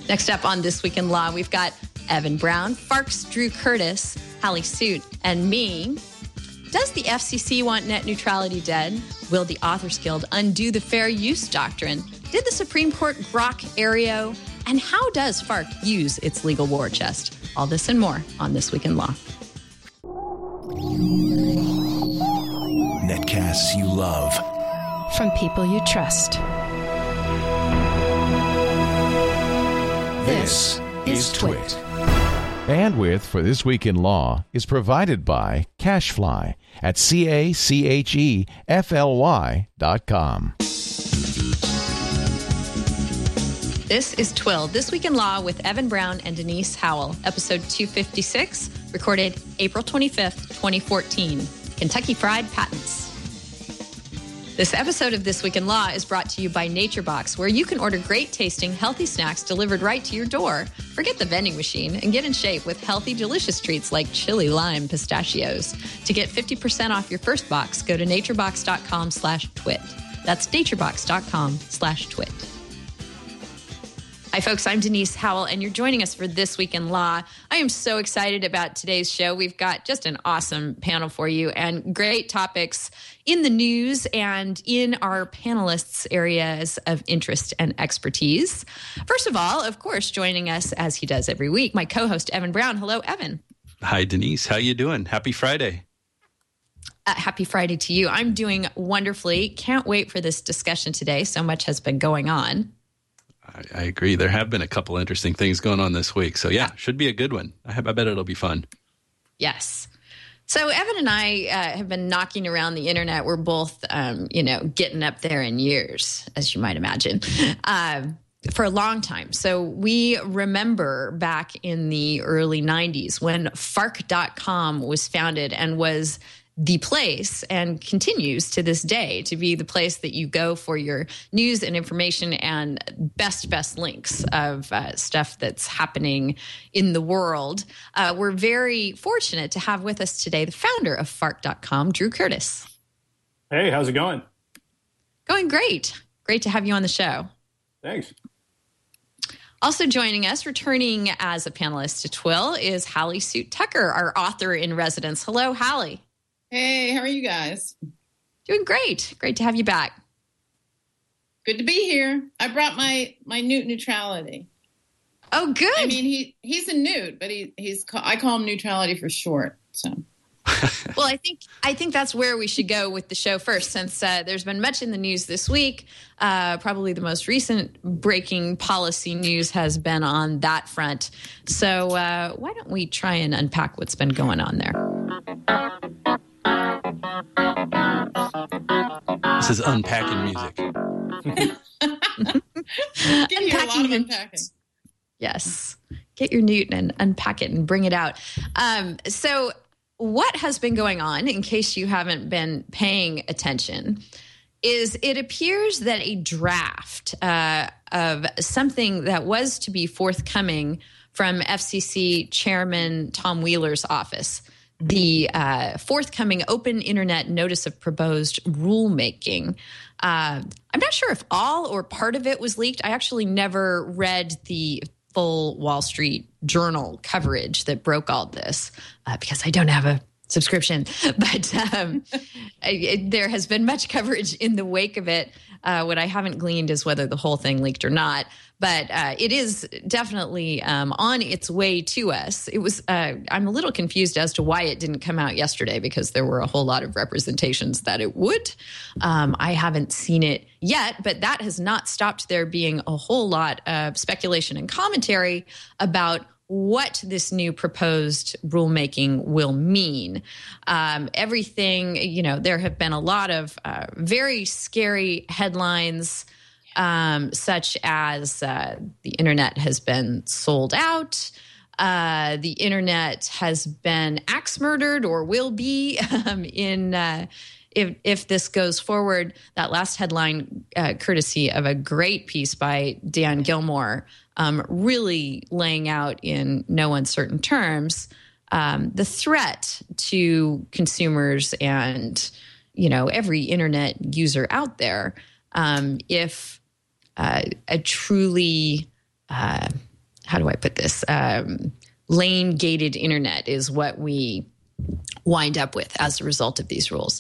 Next up on This Week in Law, we've got Evan Brown, Farks Drew Curtis, Hallie Suit, and me. Does the FCC want net neutrality dead? Will the Authors Guild undo the fair use doctrine? Did the Supreme Court grok Aereo? And how does FARC use its legal war chest? All this and more on This Week in Law. Netcasts you love. From people you trust. This is Twit. Bandwidth for This Week in Law is provided by CacheFly at CacheFly.com. This is Twill, This Week in Law with Evan Brown and Denise Howell, episode 256, recorded April 25th, 2014. Kentucky Fried Patents. This episode of This Week in Law is brought to you by NatureBox, where you can order great tasting, healthy snacks delivered right to your door. Forget the vending machine and get in shape with healthy, delicious treats like chili lime pistachios. To get 50% off your first box, go to naturebox.com/twit. That's naturebox.com/twit. Hi, folks. I'm Denise Howell, and you're joining us for This Week in Law. I am so excited about today's show. We've got just an awesome panel for you and great topics in the news and in our panelists' areas of interest and expertise. First of all, of course, joining us as he does every week, my co-host, Evan Brown. Hello, Evan. Hi, Denise. How you doing? Happy Friday. Happy Friday to you. I'm doing wonderfully. Can't wait for this discussion today. So much has been going on. I agree. There have been a couple interesting things going on this week. So, yeah, should be a good one. I bet it'll be fun. Yes. So Evan and I have been knocking around the internet. We're both, getting up there in years, as you might imagine, for a long time. So we remember back in the early 90s when Fark.com was founded and was the place, and continues to this day to be the place that you go for your news and information and best links of stuff that's happening in the world. We're very fortunate to have with us today the founder of Fark.com, Drew Curtis. Hey, how's it going? Going great. Great to have you on the show. Thanks. Also joining us, returning as a panelist to Twill, is Hallie Suit Tucker, our author in residence. Hello, Hallie. Hey, how are you guys? Doing great. Great to have you back. Good to be here. I brought my newt neutrality. Oh, good. I mean, he's a newt, but I call him neutrality for short. So, well, I think that's where we should go with the show first, since there's been much in the news this week. Probably the most recent breaking policy news has been on that front. So why don't we try and unpack what's been going on there? This is unpacking music. Give you a lot of unpacking. Yes. Get your newt and unpack it and bring it out. So what has been going on, in case you haven't been paying attention, is it appears that a draft of something that was to be forthcoming from FCC Chairman Tom Wheeler's office, the forthcoming Open Internet Notice of Proposed Rulemaking. I'm not sure if all or part of it was leaked. I actually never read the full Wall Street Journal coverage that broke all this because I don't have a subscription. But there has been much coverage in the wake of it. What I haven't gleaned is whether the whole thing leaked or not. But it is definitely on its way to us. It was. I'm a little confused as to why it didn't come out yesterday, because there were a whole lot of representations that it would. I haven't seen it yet, but that has not stopped there being a whole lot of speculation and commentary about what this new proposed rulemaking will mean. Everything, there have been a lot of very scary headlines, such as the internet has been sold out. The internet has been axe murdered or will be if this goes forward. That last headline, courtesy of a great piece by Dan Gilmore, really laying out in no uncertain terms the threat to consumers and, every internet user out there if a truly how do I put this? Lane gated internet is what we wind up with as a result of these rules.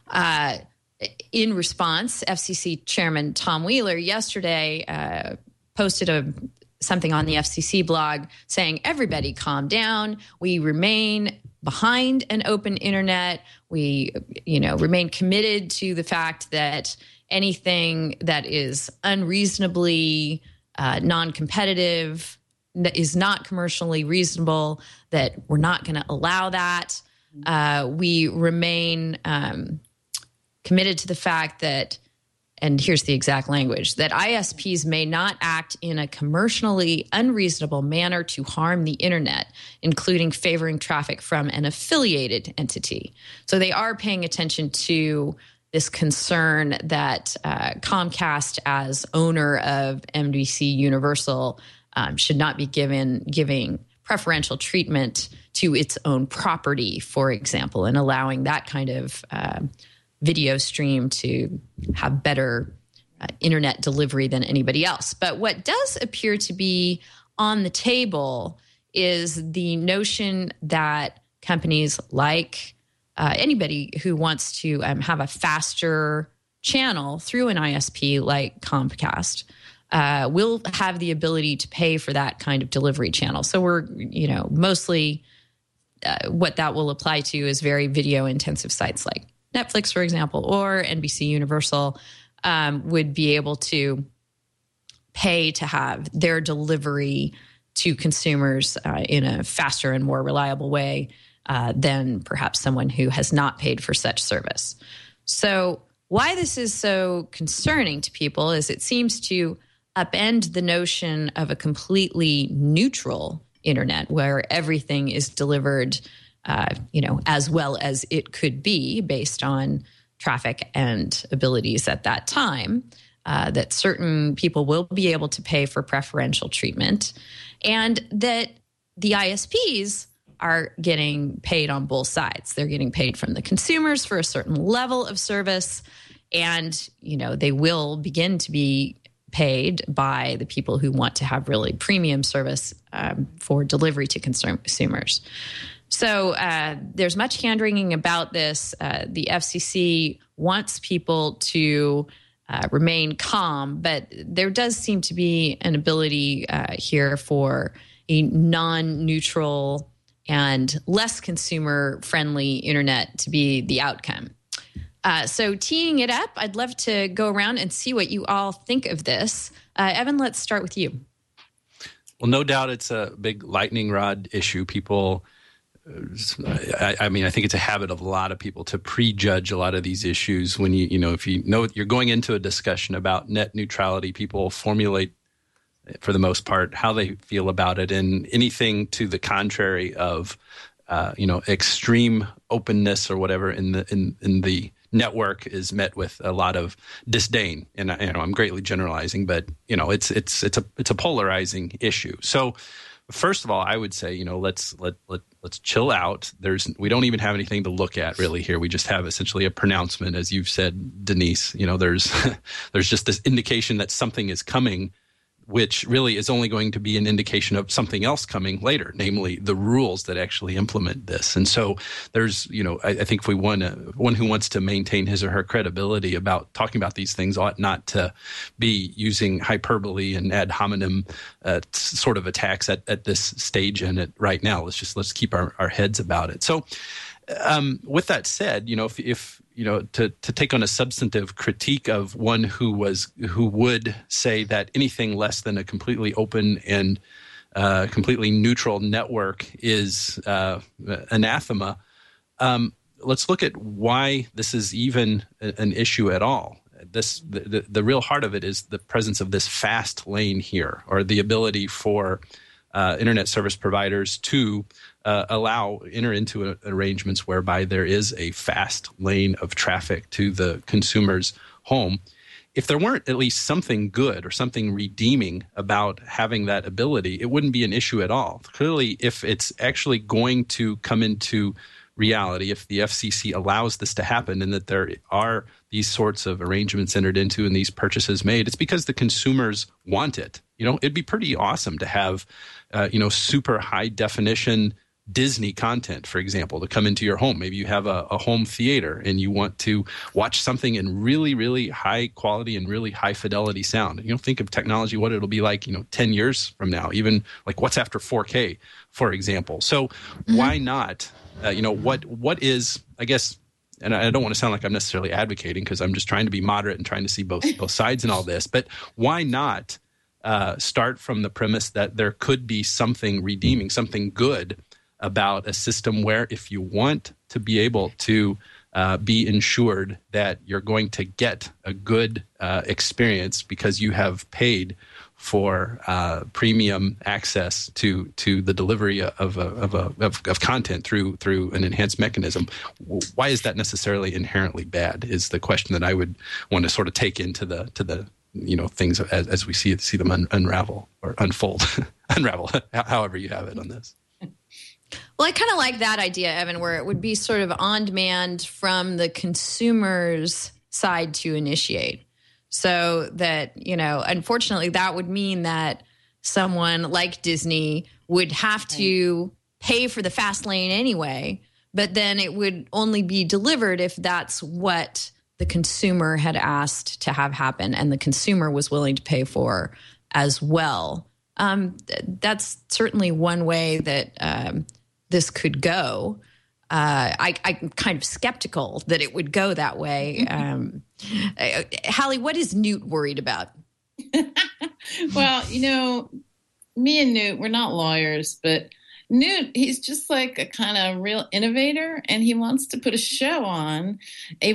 In response, FCC Chairman Tom Wheeler yesterday posted something on the FCC blog saying, everybody calm down. We remain behind an open internet. We, remain committed to the fact that anything that is unreasonably non-competitive, that is not commercially reasonable, that we're not going to allow that. We remain committed to the fact that, and here's the exact language, that ISPs may not act in a commercially unreasonable manner to harm the internet, including favoring traffic from an affiliated entity. So they are paying attention to this concern that Comcast, as owner of NBC Universal, should not be giving preferential treatment to its own property, for example, and allowing that kind of video stream to have better internet delivery than anybody else. But what does appear to be on the table is the notion that companies like anybody who wants to have a faster channel through an ISP like Comcast will have the ability to pay for that kind of delivery channel. So we're, mostly what that will apply to is very video intensive sites like Netflix, for example, or NBC Universal would be able to pay to have their delivery to consumers in a faster and more reliable way than perhaps someone who has not paid for such service. So why this is so concerning to people is it seems to upend the notion of a completely neutral internet where everything is delivered as well as it could be based on traffic and abilities at that time, that certain people will be able to pay for preferential treatment, and that the ISPs are getting paid on both sides. They're getting paid from the consumers for a certain level of service, and, they will begin to be paid by the people who want to have really premium service for delivery to consumers. So there's much hand-wringing about this. The FCC wants people to remain calm, but there does seem to be an ability here for a non-neutral and less consumer-friendly internet to be the outcome. So teeing it up, I'd love to go around and see what you all think of this. Evan, let's start with you. Well, no doubt it's a big lightning rod issue. People... I think it's a habit of a lot of people to prejudge a lot of these issues. When if you're going into a discussion about net neutrality, people formulate, for the most part, how they feel about it, and anything to the contrary of, extreme openness or whatever in the network is met with a lot of disdain. And I'm greatly generalizing, but it's a polarizing issue. So. First of all, I would say, let's chill out. We don't even have anything to look at really here. We just have essentially a pronouncement, as you've said, Denise. There's just this indication that something is coming, which really is only going to be an indication of something else coming later, namely the rules that actually implement this. And so there's, I think if we one who wants to maintain his or her credibility about talking about these things ought not to be using hyperbole and ad hominem sort of attacks at this stage in it right now. Let's keep our heads about it. So with that said, if to take on a substantive critique of one who would say that anything less than a completely open and completely neutral network is anathema, let's look at why this is even an issue at all. The real heart of it is the presence of this fast lane here, or the ability for internet service providers to enter into arrangements whereby there is a fast lane of traffic to the consumer's home. If there weren't at least something good or something redeeming about having that ability, it wouldn't be an issue at all. Clearly, if it's actually going to come into reality, if the FCC allows this to happen and that there are these sorts of arrangements entered into and these purchases made, it's because the consumers want it. It'd be pretty awesome to have, super high definition Disney content, for example, to come into your home. Maybe you have a home theater and you want to watch something in really, really high quality and really high fidelity sound. Think of technology, what it'll be like, 10 years from now, even like what's after 4K, for example. So why not, what is, I guess, and I don't want to sound like I'm necessarily advocating because I'm just trying to be moderate and trying to see both sides in all this, but why not start from the premise that there could be something redeeming, something good about a system where if you want to be able to be ensured that you're going to get a good experience because you have paid for premium access to the delivery of content through an enhanced mechanism, why is that necessarily inherently bad? Is the question that I would want to sort of take into the things as we see them unravel or unfold, unravel, however you have it on this. Well, I kind of like that idea, Evan, where it would be sort of on demand from the consumer's side to initiate. So that, unfortunately, that would mean that someone like Disney would have to pay for the fast lane anyway, but then it would only be delivered if that's what the consumer had asked to have happen and the consumer was willing to pay for as well. That's certainly one way that this could go. I'm kind of skeptical that it would go that way. Hallie, what is Newt worried about? Well, me and Newt, we're not lawyers, but Newt, he's just like a kind of real innovator, and he wants to put a show on. He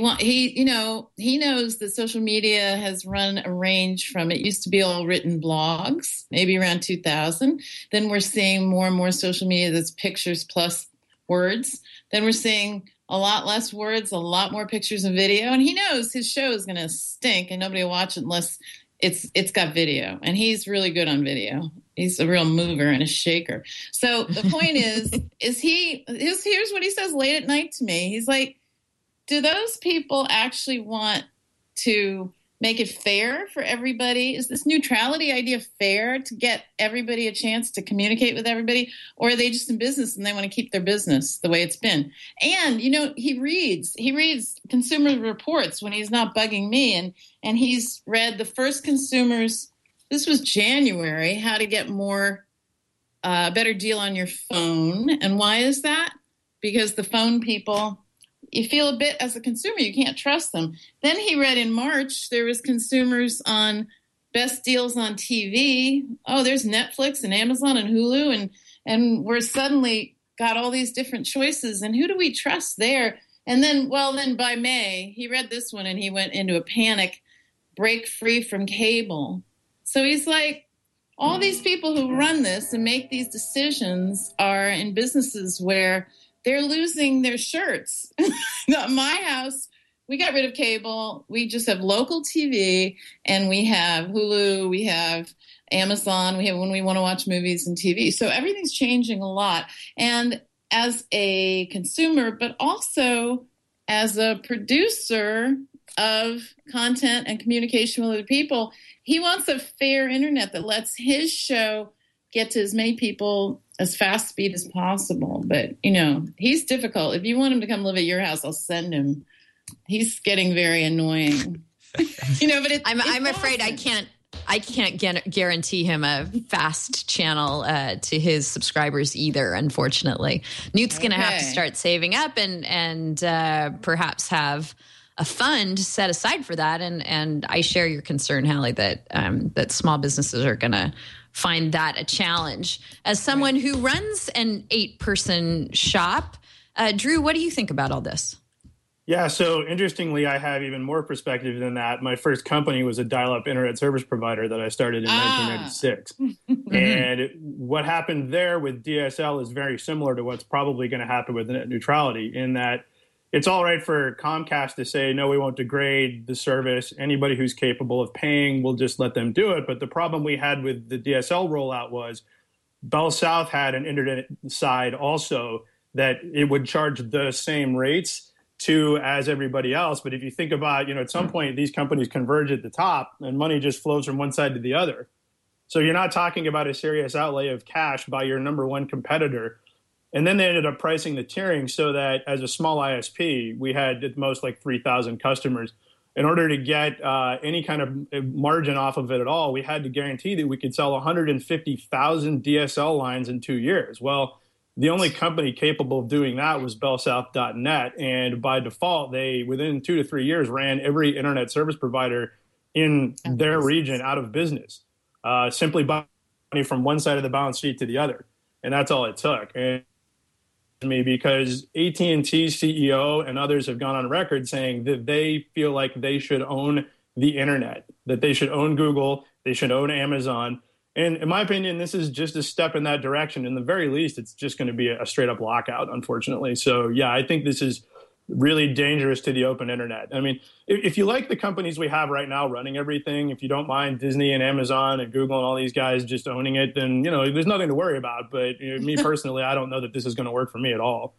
knows that social media has run a range from, it used to be all written blogs, maybe around 2000. Then we're seeing more and more social media that's pictures plus words. Then we're seeing a lot less words, a lot more pictures and video. And he knows his show is going to stink and nobody will watch it unless it's got video. And he's really good on video. He's a real mover and a shaker. So the point is here's what he says late at night to me. He's like, do those people actually want to make it fair for everybody? Is this neutrality idea fair to get everybody a chance to communicate with everybody? Or are they just in business and they want to keep their business the way it's been? And, he reads Consumer Reports when he's not bugging me. And he's read the first consumers, this was January, how to get better deal on your phone. And why is that? Because the phone people, you feel a bit as a consumer, you can't trust them. Then he read in March, there was consumers on best deals on TV. Oh, there's Netflix and Amazon and Hulu. And we're suddenly got all these different choices. And who do we trust there? And then by May, he read this one and he went into a panic, break free from cable. So he's like, all these people who run this and make these decisions are in businesses where they're losing their shirts. At my house, we got rid of cable. We just have local TV, and we have Hulu, we have Amazon, we have when we want to watch movies and TV. So everything's changing a lot. And as a consumer, but also as a producer of content and communication with other people, he wants a fair internet that lets his show get to as many people as fast speed as possible. But, he's difficult. If you want him to come live at your house, I'll send him. He's getting very annoying. But I'm afraid I can't guarantee him a fast channel to his subscribers either, unfortunately. Newt's going to have to start saving up and perhaps have a fund set aside for that. And I share your concern, Hallie, that small businesses are going to find that a challenge. As someone who runs an 8-person shop, Drew, what do you think about all this? Yeah, so interestingly, I have even more perspective than that. My first company was a dial-up internet service provider that I started in 1996. And what happened there with DSL is very similar to what's probably going to happen with net neutrality, in that it's all right for Comcast to say, no, we won't degrade the service. Anybody who's capable of paying, we'll just let them do it. But the problem we had with the DSL rollout was Bell South had an internet side also that it would charge the same rates to as everybody else. But if you think about, at some point these companies converge at the top and money just flows from one side to the other. So you're not talking about a serious outlay of cash by your number one competitor. And then they ended up pricing the tiering so that as a small ISP, we had at most like 3,000 customers. In order to get any kind of margin off of it at all, we had to guarantee that we could sell 150,000 DSL lines in 2 years. Well, the only company capable of doing that was BellSouth.net. And by default, they, within 2 to 3 years, ran every internet service provider in their region out of business, simply by money from one side of the balance sheet to the other. And that's all it took. And me because AT&T's CEO and others have gone on record saying that they feel like they should own the internet, that they should own Google, they should own Amazon. And in my opinion, this is just a step in that direction. In the very least, it's just going to be a straight up lockout, unfortunately. So, yeah, I think this is really dangerous to the open internet. I mean, if you like the companies we have right now running everything, if you don't mind Disney and Amazon and Google and all these guys just owning it, then, there's nothing to worry about. But me personally, I don't know that this is going to work for me at all.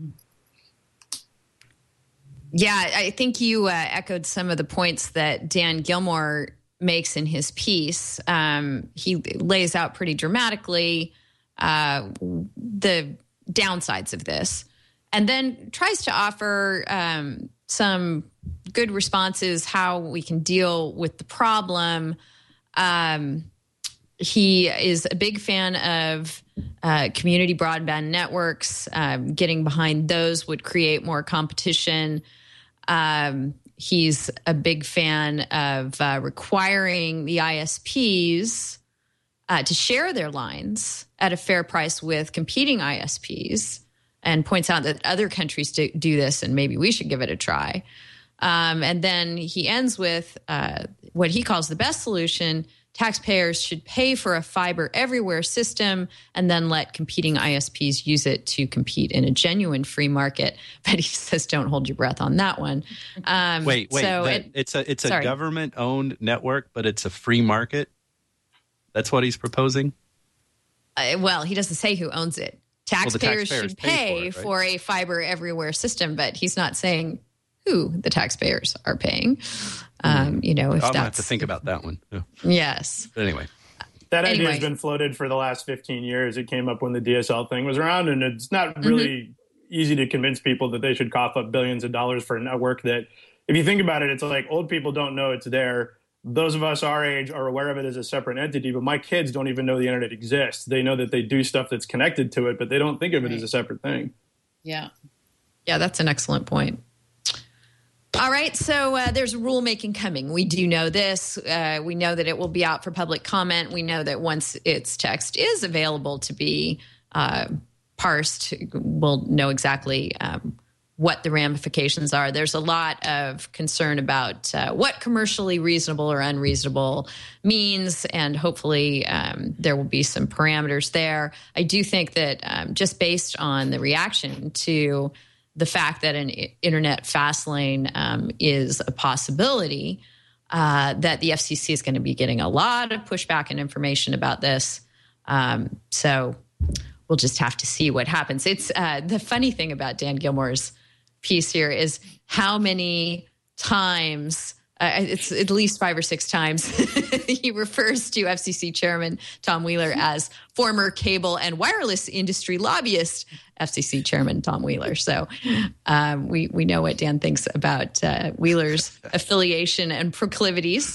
Yeah, I think you echoed some of the points that Dan Gilmore makes in his piece. He lays out pretty dramatically the downsides of this, and then tries to offer some good responses, how we can deal with the problem. He is a big fan of community broadband networks. Getting behind those would create more competition. He's a big fan of requiring the ISPs to share their lines at a fair price with competing ISPs, and points out that other countries do this and maybe we should give it a try. And then he ends with what he calls the best solution. Taxpayers should pay for a fiber everywhere system and then let competing ISPs use it to compete in a genuine free market. But he says, don't hold your breath on that one. Wait. So it's a government-owned network, but it's a free market? That's what he's proposing? Well, he doesn't say who owns it. Taxpayers should pay for a fiber everywhere system, but he's not saying who the taxpayers are paying. If I'm going to have to think about that one. Yeah. Yes. But anyway. That idea has been floated for the last 15 years. It came up when the DSL thing was around, and it's not really easy to convince people that they should cough up billions of dollars for a network that, if you think about it, it's like old people don't know it's there. Those of us our age are aware of it as a separate entity, but my kids don't even know the internet exists. They know that they do stuff that's connected to it, but they don't think of it as a separate thing. Yeah. Yeah, that's an excellent point. All right, so there's rulemaking coming. We do know this. We know that it will be out for public comment. We know that once its text is available to be parsed, we'll know exactly what the ramifications are. There's a lot of concern about what commercially reasonable or unreasonable means, and hopefully there will be some parameters there. I do think that just based on the reaction to the fact that an internet fast lane is a possibility, that the FCC is going to be getting a lot of pushback and information about this. So we'll just have to see what happens. It's the funny thing about Dan Gilmore's piece here is how many times, it's at least 5 or 6 times, he refers to FCC Chairman Tom Wheeler as former cable and wireless industry lobbyist FCC Chairman Tom Wheeler. So we know what Dan thinks about Wheeler's affiliation and proclivities.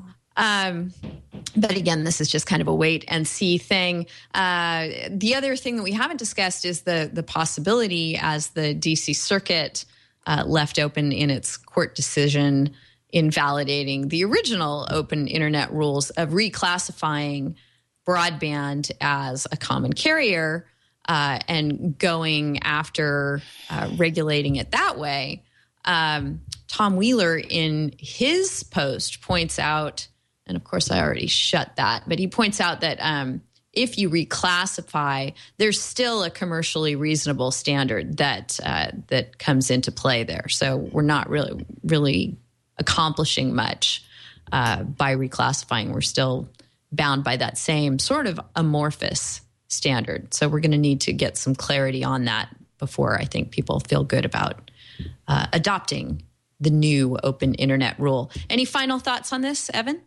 But again, this is just kind of a wait and see thing. The other thing that we haven't discussed is the possibility, as the DC Circuit left open in its court decision invalidating the original open internet rules, of reclassifying broadband as a common carrier and going after regulating it that way. Tom Wheeler in his post points out, and of course I already shut that, but he points out that if you reclassify, there's still a commercially reasonable standard that comes into play there. So we're not really accomplishing much by reclassifying. We're still bound by that same sort of amorphous standard. So we're going to need to get some clarity on that before I think people feel good about adopting the new open internet rule. Any final thoughts on this, Evan?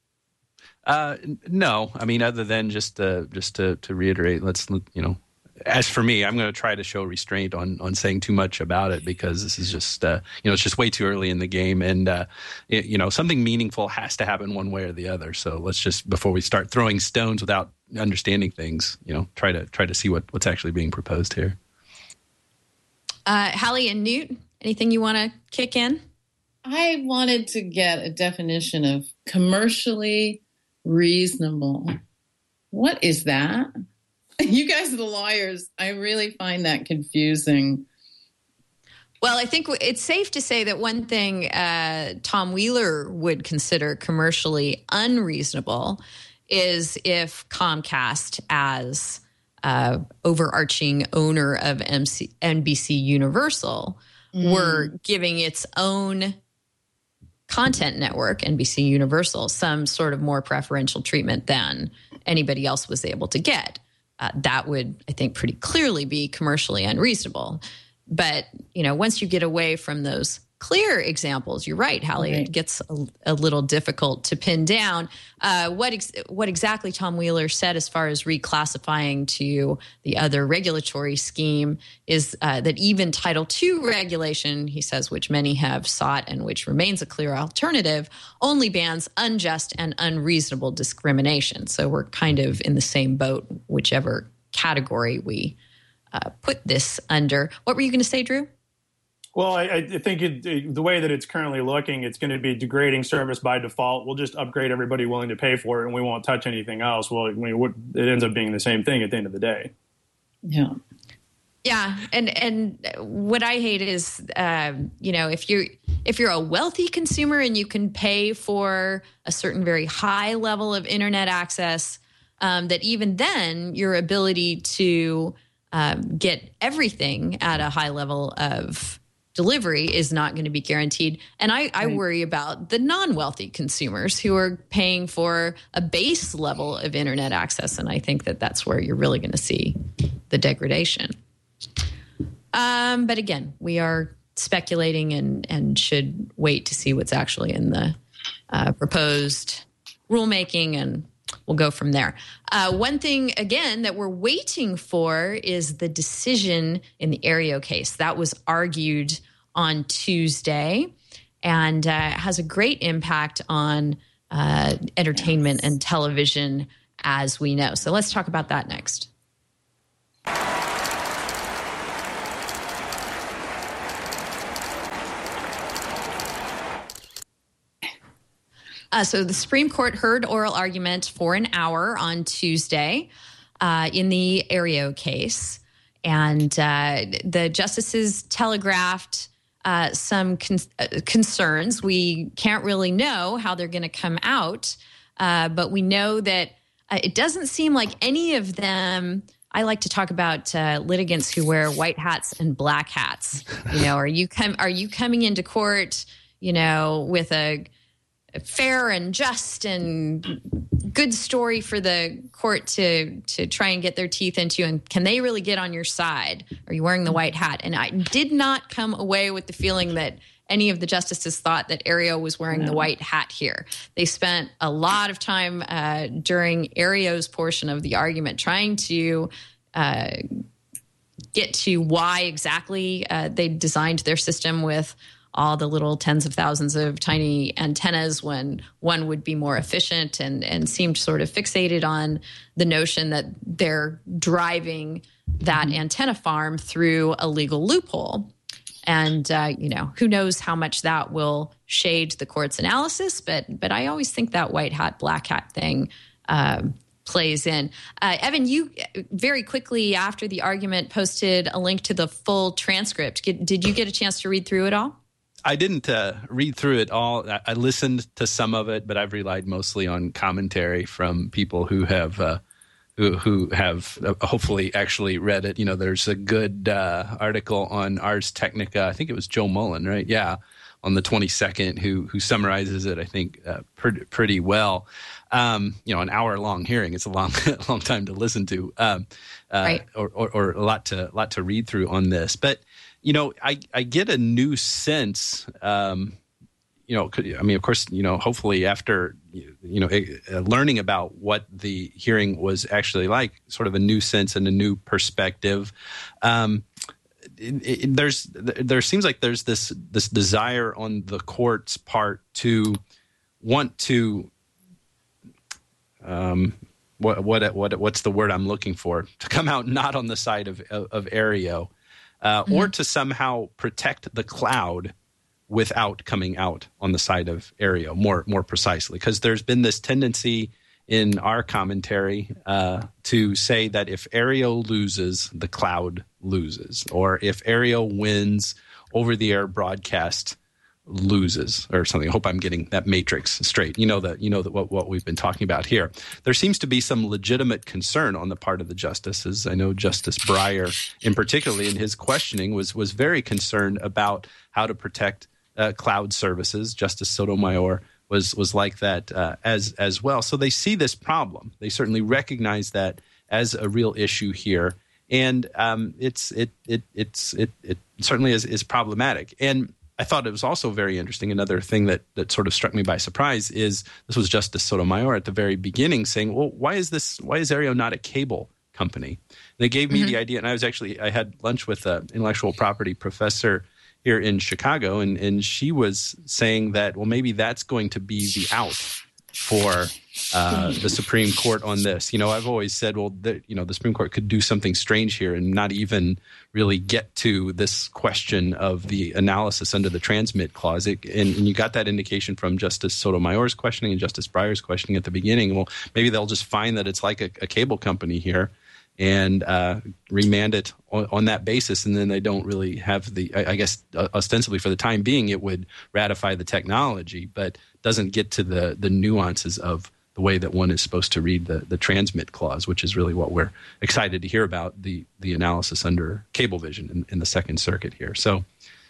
No, I mean, other than just to reiterate, as for me, I'm going to try to show restraint on saying too much about it, because this is just, it's just way too early in the game, and something meaningful has to happen one way or the other. So let's just, before we start throwing stones without understanding things, try to see what's actually being proposed here. Hallie and Newt, anything you want to kick in? I wanted to get a definition of commercially reasonable. What is that? You guys are the lawyers. I really find that confusing. Well, I think it's safe to say that one thing Tom Wheeler would consider commercially unreasonable is if Comcast, as overarching owner of NBC Universal, were giving its own content network, NBC Universal, some sort of more preferential treatment than anybody else was able to get. That would, I think, pretty clearly be commercially unreasonable. But, once you get away from those clear examples, you're right, Hallie, it gets a little difficult to pin down. What exactly Tom Wheeler said as far as reclassifying to the other regulatory scheme is that even Title II regulation, he says, which many have sought and which remains a clear alternative, only bans unjust and unreasonable discrimination. So we're kind of in the same boat, whichever category we put this under. What were you going to say, Drew? Well, I think the way that it's currently looking, it's going to be degrading service by default. We'll just upgrade everybody willing to pay for it, and we won't touch anything else. Well, it ends up being the same thing at the end of the day. Yeah. Yeah, and what I hate is, if you're a wealthy consumer and you can pay for a certain very high level of internet access, that even then your ability to get everything at a high level of delivery is not going to be guaranteed. And I worry about the non-wealthy consumers who are paying for a base level of internet access. And I think that that's where you're really going to see the degradation. But again, we are speculating and should wait to see what's actually in the proposed rulemaking, and we'll go from there. One thing, again, that we're waiting for is the decision in the Aereo case. That was argued on Tuesday and has a great impact on entertainment and television, as we know. So let's talk about that next. So the Supreme Court heard oral argument for an hour on Tuesday in the Aereo case. And the justices telegraphed some concerns. We can't really know how they're going to come out, but we know that it doesn't seem like any of them. I like to talk about litigants who wear white hats and black hats. Are you coming into court, with a fair and just and good story for the court to try and get their teeth into, and can they really get on your side? Are you wearing the white hat? And I did not come away with the feeling that any of the justices thought that Aereo was wearing the white hat here. They spent a lot of time during Aereo's portion of the argument trying to get to why exactly they designed their system with all the little tens of thousands of tiny antennas when one would be more efficient, and seemed sort of fixated on the notion that they're driving that antenna farm through a legal loophole. And, who knows how much that will shade the court's analysis, but I always think that white hat, black hat thing plays in. Evan, you very quickly after the argument posted a link to the full transcript. Did you get a chance to read through it all? I didn't read through it all. I listened to some of it, but I've relied mostly on commentary from people who have hopefully actually read it. There's a good article on Ars Technica. I think it was Joe Mullen, right? Yeah, on the 22nd who summarizes it, I think, pretty well. An hour-long hearing, it's a long time to listen to, right. or a lot to read through on this. But, I get a new sense, of course, hopefully after, learning about what the hearing was actually like, sort of a new sense and a new perspective. There seems like there's this desire on the court's part to want to, what's the word I'm looking for? To come out not on the side of Aereo, or to somehow protect the cloud without coming out on the side of Aereo, more precisely, because there's been this tendency in our commentary to say that if Aereo loses, the cloud loses, or if Aereo wins, over-the-air broadcast loses, or something. I hope I'm getting that matrix straight. What we've been talking about here. There seems to be some legitimate concern on the part of the justices. I know Justice Breyer, in particularly in his questioning, was very concerned about how to protect cloud services. Justice Sotomayor was like that as well. So they see this problem. They certainly recognize that as a real issue here, and it certainly is problematic. And I thought it was also very interesting. Another thing that sort of struck me by surprise is this was Justice Sotomayor at the very beginning saying, "Well, why is Aereo not a cable company?" And they gave me the idea, and I had lunch with an intellectual property professor here in Chicago, and she was saying that, well, maybe that's going to be the out for the Supreme Court on this. I've always said, well, the Supreme Court could do something strange here and not even really get to this question of the analysis under the transmit clause. And you got that indication from Justice Sotomayor's questioning and Justice Breyer's questioning at the beginning. Well, maybe they'll just find that it's like a cable company here and remand it on that basis, and then they don't really have I guess ostensibly for the time being it would ratify the technology, but doesn't get to the nuances of the way that one is supposed to read the transmit clause, which is really what we're excited to hear about, the analysis under Cablevision in the Second Circuit here. So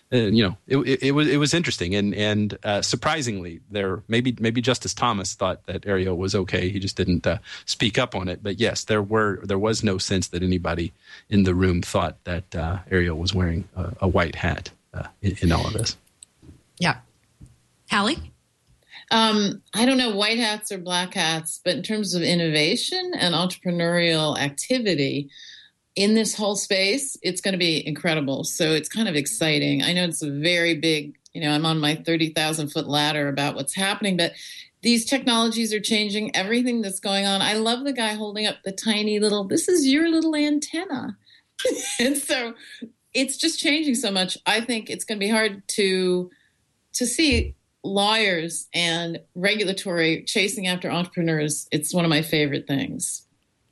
it was interesting, and surprisingly, maybe Justice Thomas thought that Aereo was okay. He just didn't speak up on it. But yes, there was no sense that anybody in the room thought that Aereo was wearing a white hat in all of this. Yeah, Hallie? I don't know white hats or black hats, but in terms of innovation and entrepreneurial activity in this whole space, it's going to be incredible. So it's kind of exciting. I know it's a very big, I'm on my 30,000-foot ladder about what's happening, but these technologies are changing everything that's going on. I love the guy holding up the tiny little, this is your little antenna. And so it's just changing so much. I think it's going to be hard to see lawyers and regulatory chasing after entrepreneurs. It's one of my favorite things.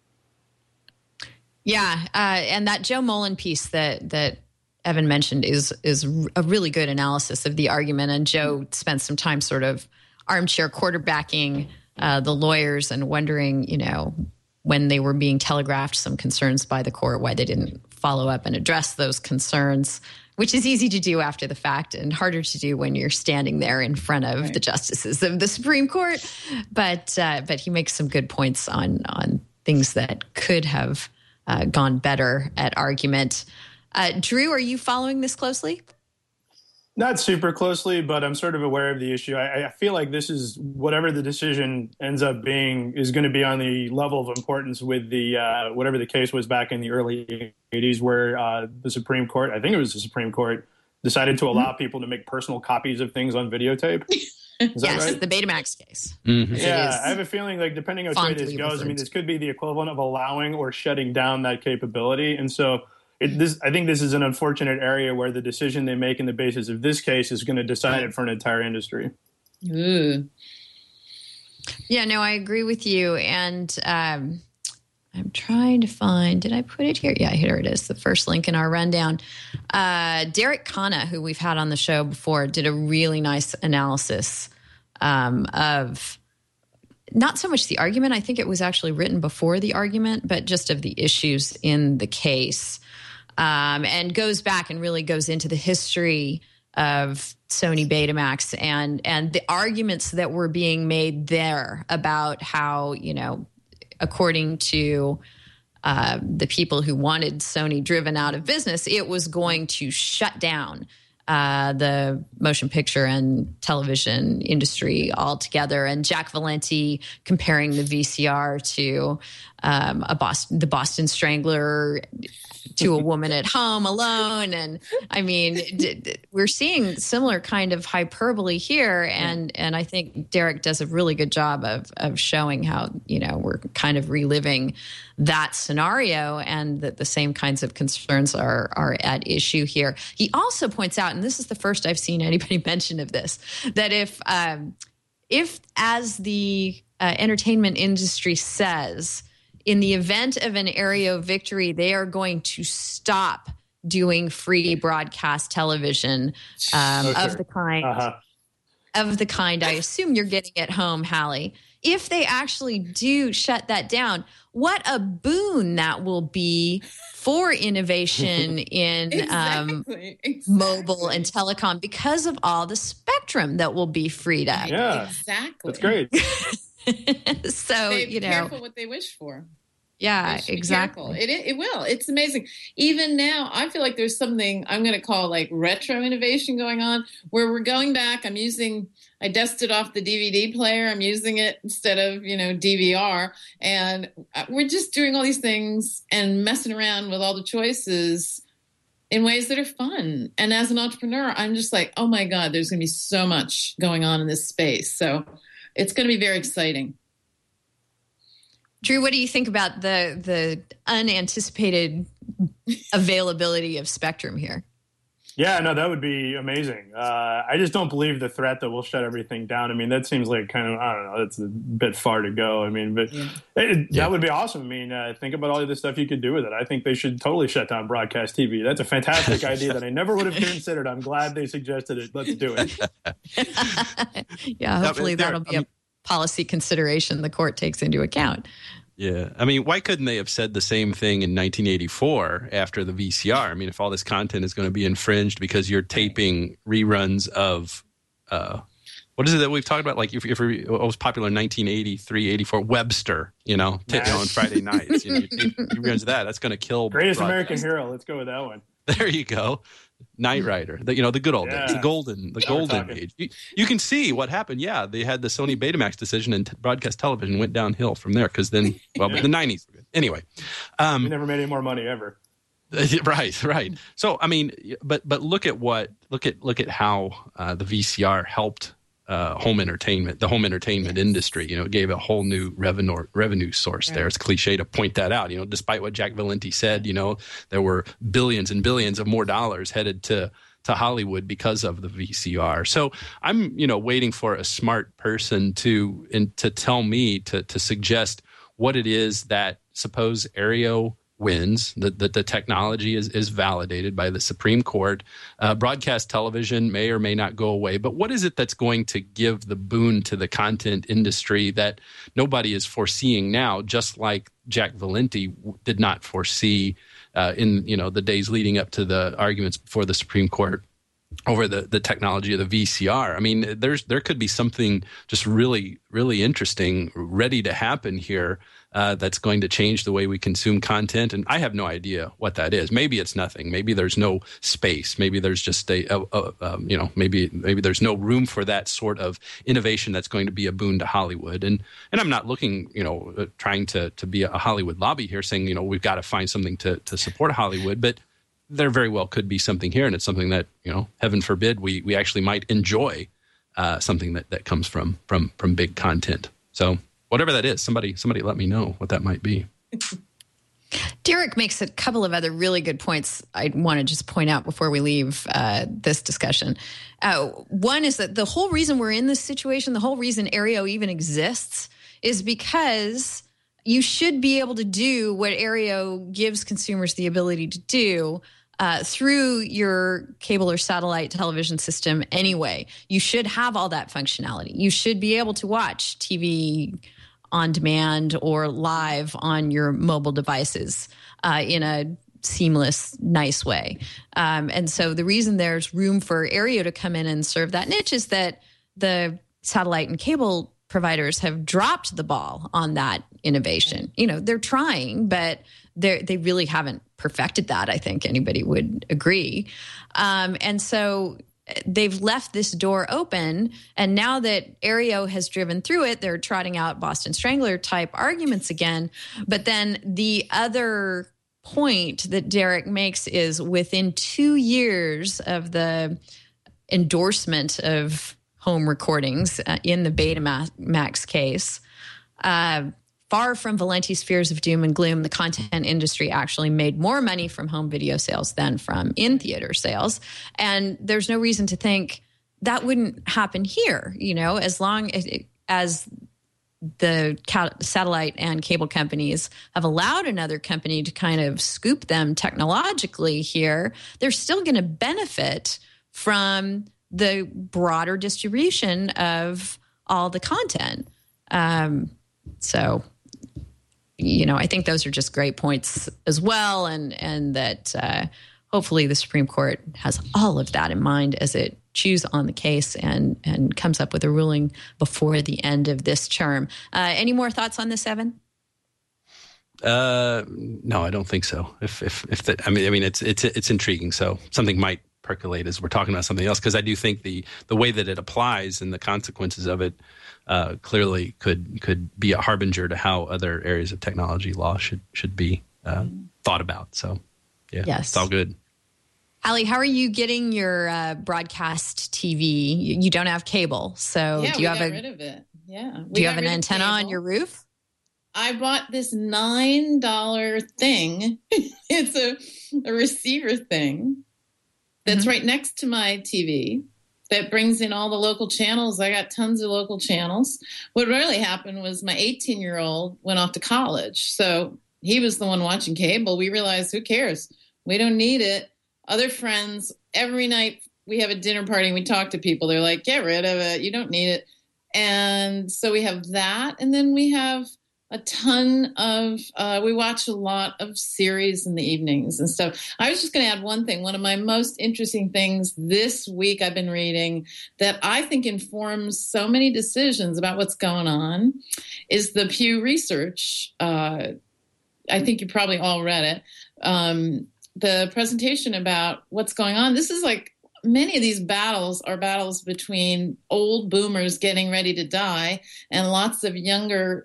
Yeah, and that Joe Mullen piece that Evan mentioned is a really good analysis of the argument. And Joe spent some time sort of armchair quarterbacking the lawyers and wondering, when they were being telegraphed some concerns by the court, why they didn't follow up and address those concerns, which is easy to do after the fact and harder to do when you're standing there in front of the justices of the Supreme Court. But he makes some good points on things that could have gone better at argument. Drew, are you following this closely? Not super closely, but I'm sort of aware of the issue. I feel like this is whatever the decision ends up being is going to be on the level of importance with the whatever the case was back in the early 80s where the Supreme Court, I think it was the Supreme Court, decided to allow people to make personal copies of things on videotape. Is that right? The Betamax case. Mm-hmm. Yeah, I have a feeling like depending on which way this goes, this could be the equivalent of allowing or shutting down that capability. And so I think this is an unfortunate area where the decision they make in the basis of this case is going to decide it for an entire industry. Ooh. Yeah, no, I agree with you. And I'm trying to find, did I put it here? Yeah, here it is, the first link in our rundown. Derek Khanna, who we've had on the show before, did a really nice analysis of not so much the argument. I think it was actually written before the argument, but just of the issues in the case. And goes back and really goes into the history of Sony Betamax and the arguments that were being made there about how, according to the people who wanted Sony driven out of business, it was going to shut down the motion picture and television industry altogether. And Jack Valenti comparing the VCR to the Boston Strangler to a woman at home alone. And I mean, we're seeing similar kind of hyperbole here. And I think Derek does a really good job of showing how, we're kind of reliving that scenario and that the same kinds of concerns are at issue here. He also points out, and this is the first I've seen anybody mention of this, that if as the entertainment industry says, in the event of an Aereo victory, they are going to stop doing free broadcast television of the kind I assume you're getting at home, Hallie. If they actually do shut that down, what a boon that will be for innovation in Exactly. mobile and telecom because of all the spectrum that will be freed up. Yeah, exactly. that's great. So, Be careful what they wish for. Yeah, exactly. It will. It's amazing. Even now, I feel like there's something I'm going to call like retro innovation going on, where we're going back. I dusted off the DVD player. I'm using it instead of, DVR. And we're just doing all these things and messing around with all the choices in ways that are fun. And as an entrepreneur, I'm just like, oh my God, there's going to be so much going on in this space. So it's going to be very exciting. Drew, what do you think about the unanticipated availability of spectrum here? Yeah, no, that would be amazing. I just don't believe the threat that we'll shut everything down. I mean, that seems like kind of, I don't know, that's a bit far to go. I mean, but that would be awesome. I mean, think about all of the stuff you could do with it. I think they should totally shut down broadcast TV. That's a fantastic idea that I never would have considered. I'm glad they suggested it. Let's do it. Yeah, hopefully that'll be a policy consideration the court takes into account. Yeah. I mean, why couldn't they have said the same thing in 1984 after the VCR? I mean, if all this content is going to be infringed because you're taping reruns of, what is it that we've talked about? Like, if it was popular in 1983, 84, Webster, on Friday nights. You tape reruns of that. That's going to kill. Greatest American Hero. Let's go with that one. There you go. Knight Rider, the good old days, the golden age. You can see what happened. Yeah, they had the Sony Betamax decision, and broadcast television went downhill from there because then, the 90s were good. Anyway, we never made any more money ever. Right. So I mean, but look at how the VCR helped the home entertainment industry. It gave a whole new revenue source there. It's cliche to point that out. Despite what Jack Valenti said, there were billions and billions of more dollars headed to Hollywood because of the VCR. So I'm, waiting for a smart person to tell me to suggest what it is that suppose Aereo wins, that the technology is validated by the Supreme Court. Broadcast television may or may not go away, but what is it that's going to give the boon to the content industry that nobody is foreseeing now, just like Jack Valenti did not foresee in the days leading up to the arguments before the Supreme Court over the technology of the VCR. I mean, there could be something just really, really interesting ready to happen here that's going to change the way we consume content. And I have no idea what that is. Maybe it's nothing. Maybe there's no space. Maybe there's just maybe there's no room for that sort of innovation that's going to be a boon to Hollywood. And I'm not looking, trying to be a Hollywood lobby here saying, we've got to find something to support Hollywood, but there very well could be something here. And it's something that, heaven forbid, we actually might enjoy something that comes from big content. So whatever that is, somebody let me know what that might be. Derek makes a couple of other really good points I want to just point out before we leave this discussion. One is that the whole reason we're in this situation, the whole reason Aereo even exists, is because you should be able to do what Aereo gives consumers the ability to do through your cable or satellite television system anyway. You should have all that functionality. You should be able to watch TV on demand or live on your mobile devices in a seamless, nice way. And so the reason there's room for Aereo to come in and serve that niche is that the satellite and cable providers have dropped the ball on that innovation. They're trying, but they really haven't perfected that. I think anybody would agree. And so they've left this door open. And now that Aereo has driven through it, they're trotting out Boston Strangler type arguments again. But then the other point that Derek makes is within 2 years of the endorsement of home recordings in the Betamax case, far from Valenti's fears of doom and gloom, the content industry actually made more money from home video sales than from in-theater sales. And there's no reason to think that wouldn't happen here, as long as the satellite and cable companies have allowed another company to kind of scoop them technologically here, they're still going to benefit from the broader distribution of all the content. So, I think those are just great points as well. And that hopefully the Supreme Court has all of that in mind as it chews on the case and comes up with a ruling before the end of this term. Any more thoughts on this, Evan? No, I don't think so. It's intriguing. So something might percolate as we're talking about something else, because I do think the way that it applies and the consequences of it clearly could be a harbinger to how other areas of technology law should be thought about. So yeah, yes. It's all good. Allie, how are you getting your broadcast TV? You don't have cable, so do you have rid of it? Yeah. Do you have an antenna on your roof? I bought this $9 thing. It's a receiver thing that's right next to my TV that brings in all the local channels. I got tons of local channels. What really happened was my 18-year-old went off to college. So he was the one watching cable. We realized, who cares? We don't need it. Other friends, every night we have a dinner party and we talk to people. They're like, get rid of it. You don't need it. And so we have that. And then we have a ton of, we watch a lot of series in the evenings and stuff. I was just going to add one thing. One of my most interesting things this week I've been reading that I think informs so many decisions about what's going on is the Pew Research. I think you probably all read it. The presentation about what's going on. This is like many of these battles are battles between old boomers getting ready to die and lots of younger,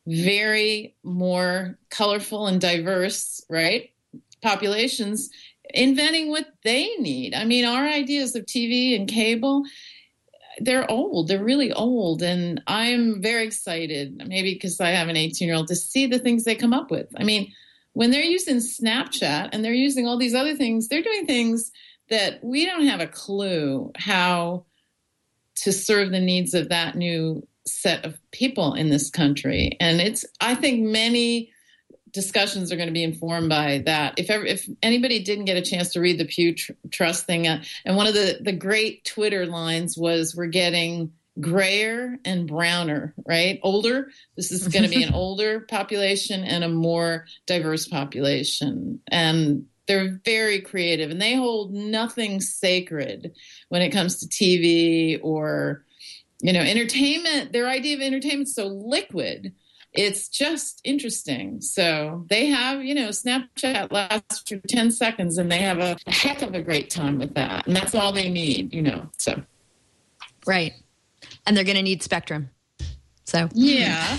very more colorful and diverse, right, populations inventing what they need. I mean, our ideas of TV and cable, they're old. They're really old. And I'm very excited, maybe because I have an 18-year-old, to see the things they come up with. I mean, when they're using Snapchat and they're using all these other things, they're doing things that we don't have a clue how to serve the needs of that new set of people in this country. And I think many discussions are going to be informed by that. If anybody didn't get a chance to read the Pew Trust thing, and one of the great Twitter lines was, we're getting grayer and browner, right? Older. This is going to be an older population and a more diverse population. And they're very creative and they hold nothing sacred when it comes to TV or, entertainment. Their idea of entertainment is so liquid. It's just interesting. So they have, Snapchat lasts for 10 seconds and they have a heck of a great time with that. And that's all they need, so. Right. And they're going to need Spectrum. So yeah,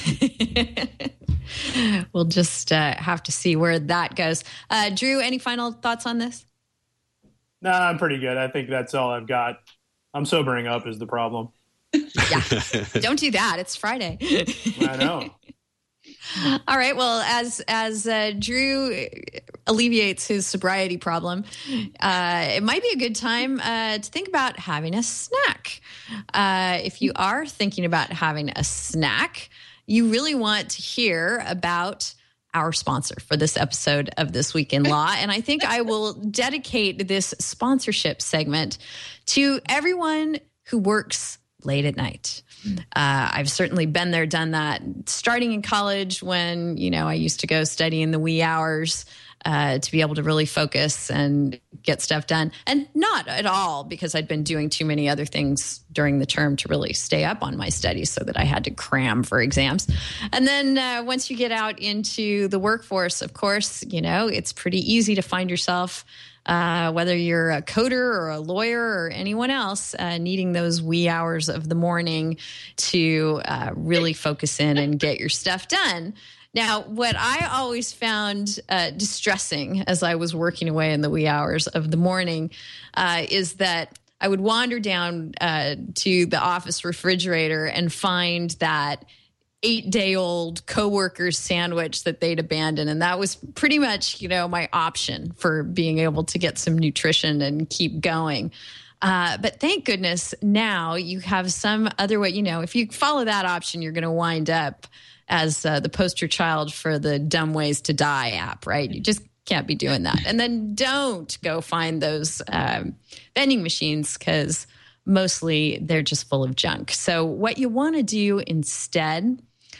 we'll just have to see where that goes. Drew, any final thoughts on this? No, I'm pretty good. I think that's all I've got. I'm sobering up is the problem. Yeah, don't do that. It's Friday. I know. All right. Well, as Drew alleviates his sobriety problem, it might be a good time to think about having a snack. If you are thinking about having a snack, you really want to hear about our sponsor for this episode of This Week in Law. And I think I will dedicate this sponsorship segment to everyone who works late at night. I've certainly been there, done that, starting in college when, I used to go study in the wee hours to be able to really focus and get stuff done. And not at all because I'd been doing too many other things during the term to really stay up on my studies so that I had to cram for exams. And then once you get out into the workforce, of course, it's pretty easy to find yourself, whether you're a coder or a lawyer or anyone else, needing those wee hours of the morning to really focus in and get your stuff done. Now, what I always found distressing as I was working away in the wee hours of the morning is that I would wander down to the office refrigerator and find that 8-day-old coworker's sandwich that they'd abandoned. And that was pretty much, my option for being able to get some nutrition and keep going. But thank goodness now you have some other way. If you follow that option, you're going to wind up as the poster child for the Dumb Ways to Die app, right? You just can't be doing that. And then don't go find those vending machines because mostly they're just full of junk. So what you want to do instead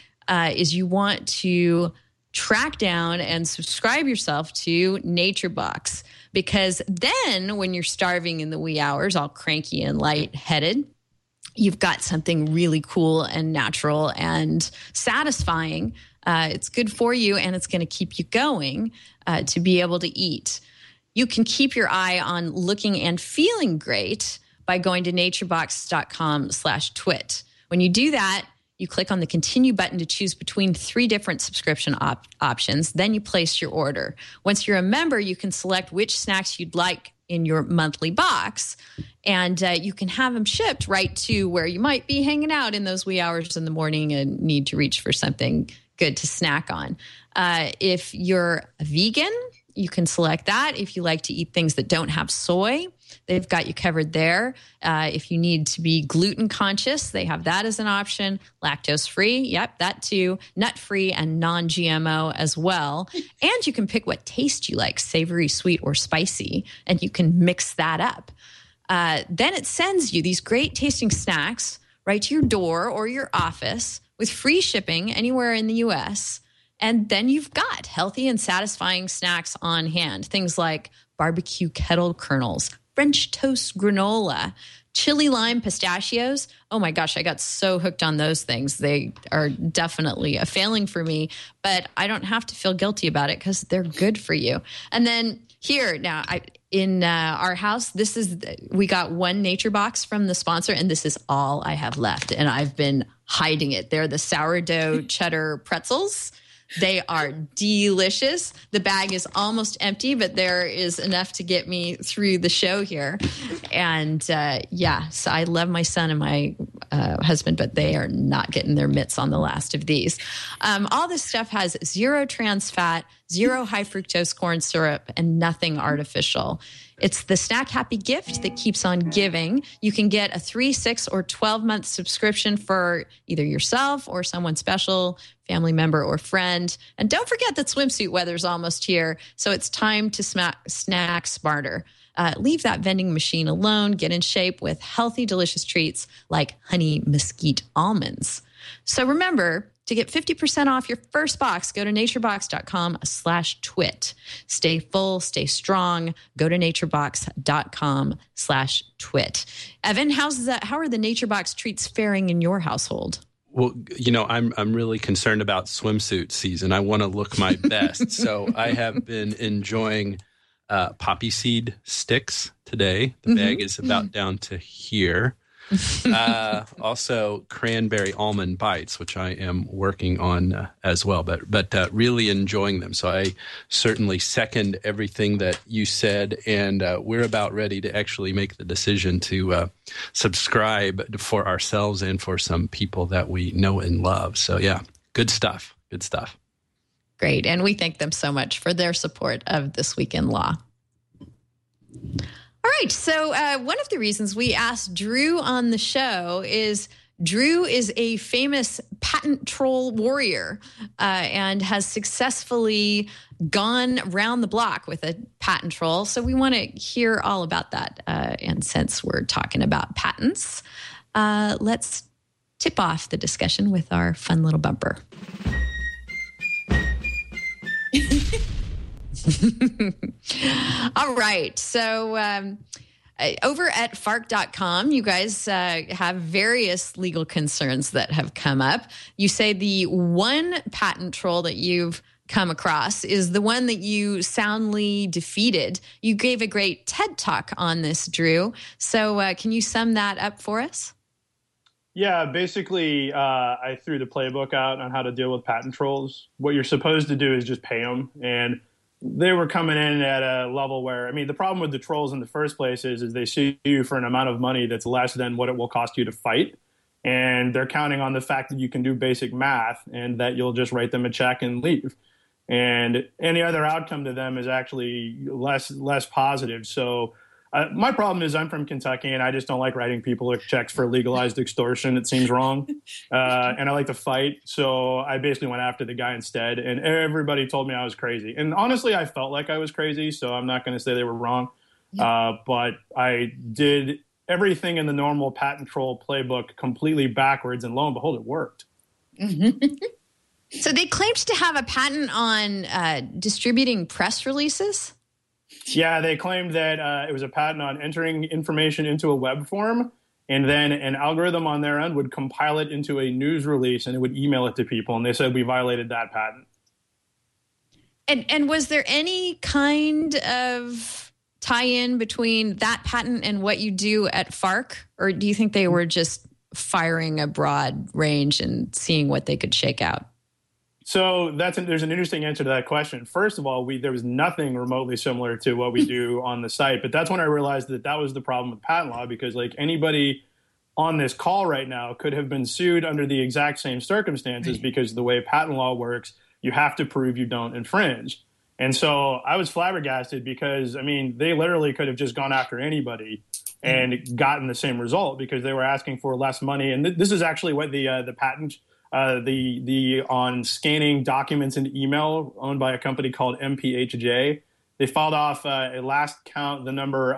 is you want to track down and subscribe yourself to NatureBox, because then when you're starving in the wee hours, all cranky and lightheaded, you've got something really cool and natural and satisfying. It's good for you, and it's going to keep you going to be able to eat. You can keep your eye on looking and feeling great by going to naturebox.com/twit. When you do that, you click on the continue button to choose between 3 different subscription options. Then you place your order. Once you're a member, you can select which snacks you'd like in your monthly box, and you can have them shipped right to where you might be hanging out in those wee hours in the morning and need to reach for something good to snack on. If you're a vegan, you can select that. If you like to eat things that don't have soy, they've got you covered there. If you need to be gluten conscious, they have that as an option. Lactose free, yep, that too. Nut free and non-GMO as well. And you can pick what taste you like, savory, sweet, or spicy, and you can mix that up. Then it sends you these great tasting snacks right to your door or your office with free shipping anywhere in the U.S., and then you've got healthy and satisfying snacks on hand. Things like barbecue kettle kernels, French toast granola, chili lime pistachios. Oh my gosh, I got so hooked on those things. They are definitely a failing for me, but I don't have to feel guilty about it because they're good for you. And then here, now, in our house, we got one NatureBox from the sponsor, and this is all I have left, and I've been hiding it. They're the sourdough cheddar pretzels. They are delicious. The bag is almost empty, but there is enough to get me through the show here. And so I love my son and my husband, but they are not getting their mitts on the last of these. All this stuff has 0 trans fat, 0 high fructose corn syrup, and nothing artificial. It's the snack happy gift that keeps on giving. You can get a 3, 6, or 12-month subscription for either yourself or someone special, family member or friend. And don't forget that swimsuit weather's almost here, so it's time to snack smarter. Leave that vending machine alone. Get in shape with healthy, delicious treats like honey mesquite almonds. So remember, to get 50% off your first box, go to naturebox.com/twit. Stay full, stay strong. Go to naturebox.com/twit. Evan, how are the NatureBox treats faring in your household? Well, I'm really concerned about swimsuit season. I want to look my best. So I have been enjoying poppy seed sticks today. The bag is about down to here. Also cranberry almond bites, which I am working on as well, but really enjoying them. So I certainly second everything that you said, and we're about ready to actually make the decision to subscribe for ourselves and for some people that we know and love. So yeah, good stuff. Good stuff. Great. And we thank them so much for their support of This Week in Law. All right. So one of the reasons we asked Drew on the show is Drew is a famous patent troll warrior and has successfully gone round the block with a patent troll. So we want to hear all about that. And since we're talking about patents, let's tip off the discussion with our fun little bumper. All right. So over at FARC.com, you guys have various legal concerns that have come up. You say the one patent troll that you've come across is the one that you soundly defeated. You gave a great TED Talk on this, Drew. So can you sum that up for us? Yeah, basically, I threw the playbook out on how to deal with patent trolls. What you're supposed to do is just pay them. And they were coming in at a level where, I mean, the problem with the trolls in the first place is they sue you for an amount of money that's less than what it will cost you to fight. And they're counting on the fact that you can do basic math and that you'll just write them a check and leave. And any other outcome to them is actually less positive. So my problem is I'm from Kentucky, and I just don't like writing people checks for legalized extortion. It seems wrong. And I like to fight. So I basically went after the guy instead. And everybody told me I was crazy. And honestly, I felt like I was crazy. So I'm not going to say they were wrong. But I did everything in the normal patent troll playbook completely backwards. And lo and behold, it worked. So they claimed to have a patent on distributing press releases? Yeah, they claimed that it was a patent on entering information into a web form, and then an algorithm on their end would compile it into a news release, and it would email it to people, and they said we violated that patent. And was there any kind of tie-in between that patent and what you do at FARC, or do you think they were just firing a broad range and seeing what they could shake out? So there's an interesting answer to that question. First of all, there was nothing remotely similar to what we do on the site. But that's when I realized that was the problem with patent law, because like anybody on this call right now could have been sued under the exact same circumstances, because the way patent law works, you have to prove you don't infringe. And so I was flabbergasted because, I mean, they literally could have just gone after anybody and gotten the same result, because they were asking for less money. And this is actually what the patent on scanning documents into email, owned by a company called MPHJ. They filed off at last count the number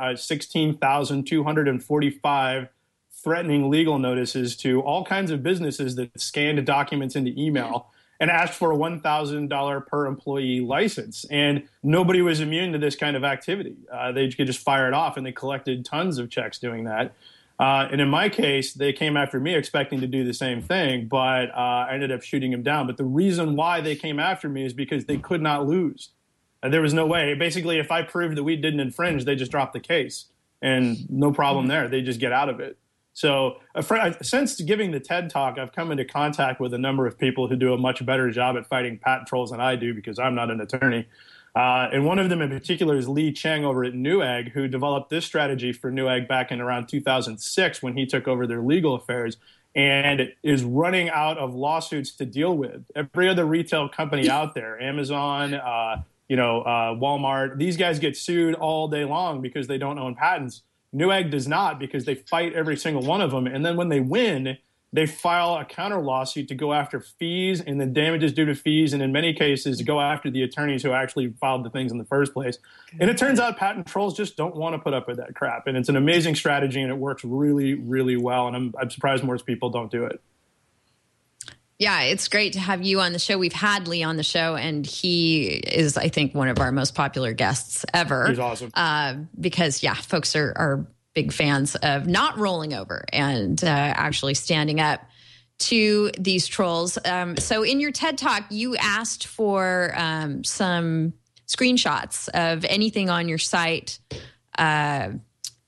16,245 threatening legal notices to all kinds of businesses that scanned documents into email and asked for a $1,000 per employee license. And nobody was immune to this kind of activity. They could just fire it off, and they collected tons of checks doing that. And in my case, they came after me expecting to do the same thing, but I ended up shooting him down. But the reason why they came after me is because they could not lose. There was no way. Basically, if I proved that we didn't infringe, they just dropped the case, and no problem there. They just get out of it. So since giving the TED Talk, I've come into contact with a number of people who do a much better job at fighting patent trolls than I do, because I'm not an attorney. And one of them in particular is Lee Cheng over at Newegg, who developed this strategy for Newegg back in around 2006 when he took over their legal affairs, and is running out of lawsuits to deal with. Every other retail company out there, Amazon, Walmart, these guys get sued all day long because they don't own patents. Newegg does not, because they fight every single one of them. And then when they win, they file a counter lawsuit to go after fees and the damages due to fees, and in many cases go after the attorneys who actually filed the things in the first place. And it turns out patent trolls just don't want to put up with that crap. And it's an amazing strategy, and it works really, really well. And I'm surprised most people don't do it. Yeah, it's great to have you on the show. We've had Lee on the show, and he is, I think, one of our most popular guests ever. He's awesome. Because, folks are big fans of not rolling over and actually standing up to these trolls. So in your TED Talk, you asked for some screenshots of anything on your site that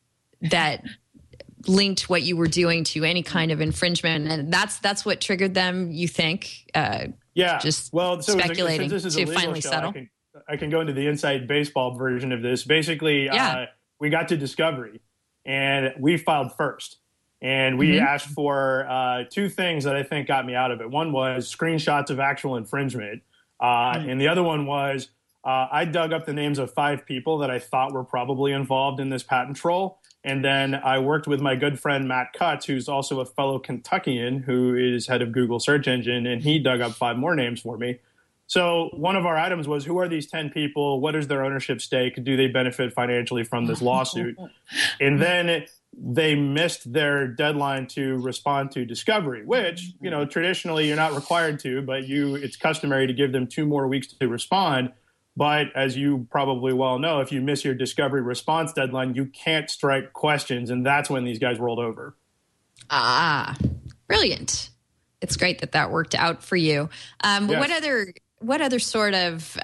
linked what you were doing to any kind of infringement. And that's what triggered them, you think? Just speculating to finally settle. I can go into the inside baseball version of this. Basically, we got to discovery, and we filed first. And we asked for two things that I think got me out of it. One was screenshots of actual infringement. And the other one was I dug up the names of 5 people that I thought were probably involved in this patent troll. And then I worked with my good friend Matt Cutts, who's also a fellow Kentuckian who is head of Google search engine, and he dug up 5 more names for me. So one of our items was, who are these 10 people? What is their ownership stake? Do they benefit financially from this lawsuit? And then they missed their deadline to respond to discovery, which, traditionally you're not required to, but it's customary to give them 2 more weeks to respond. But as you probably well know, if you miss your discovery response deadline, you can't strike questions. And that's when these guys rolled over. Ah, brilliant. It's great that worked out for you. Yes. What other sort of,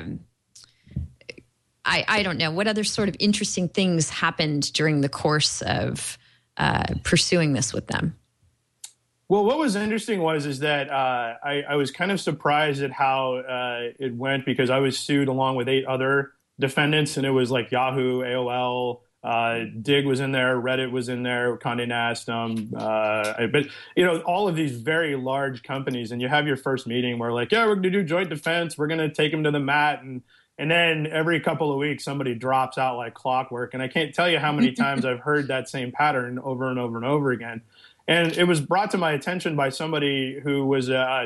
I don't know, what other sort of interesting things happened during the course of pursuing this with them? Well, what was interesting is that I was kind of surprised at how it went, because I was sued along with 8 other defendants, and it was like Yahoo, AOL, Dig was in there, Reddit was in there, Condé Nast, but all of these very large companies, and you have your first meeting where like, yeah, we're going to do joint defense, we're going to take them to the mat, and then every couple of weeks somebody drops out like clockwork, and I can't tell you how many times I've heard that same pattern over and over and over again. And it was brought to my attention by somebody who was a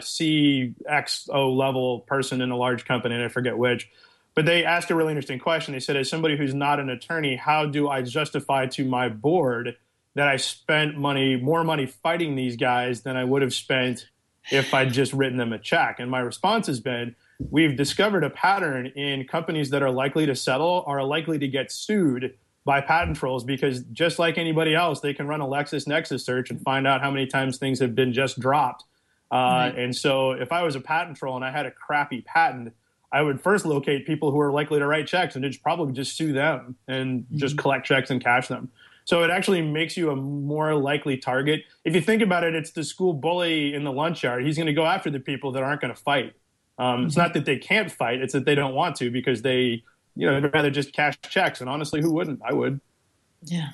CXO level person in a large company, and I forget which. But they asked a really interesting question. They said, as somebody who's not an attorney, how do I justify to my board that I spent more money fighting these guys than I would have spent if I'd just written them a check? And my response has been, we've discovered a pattern in companies that are likely to settle are likely to get sued by patent trolls, because just like anybody else, they can run a LexisNexis search and find out how many times things have been just dropped. And so if I was a patent troll and I had a crappy patent, I would first locate people who are likely to write checks and probably just sue them and just collect checks and cash them. So it actually makes you a more likely target. If you think about it, it's the school bully in the lunch yard. He's going to go after the people that aren't going to fight. It's not that they can't fight, it's that they don't want to, because they'd rather just cash checks. And honestly, who wouldn't? I would. Yeah.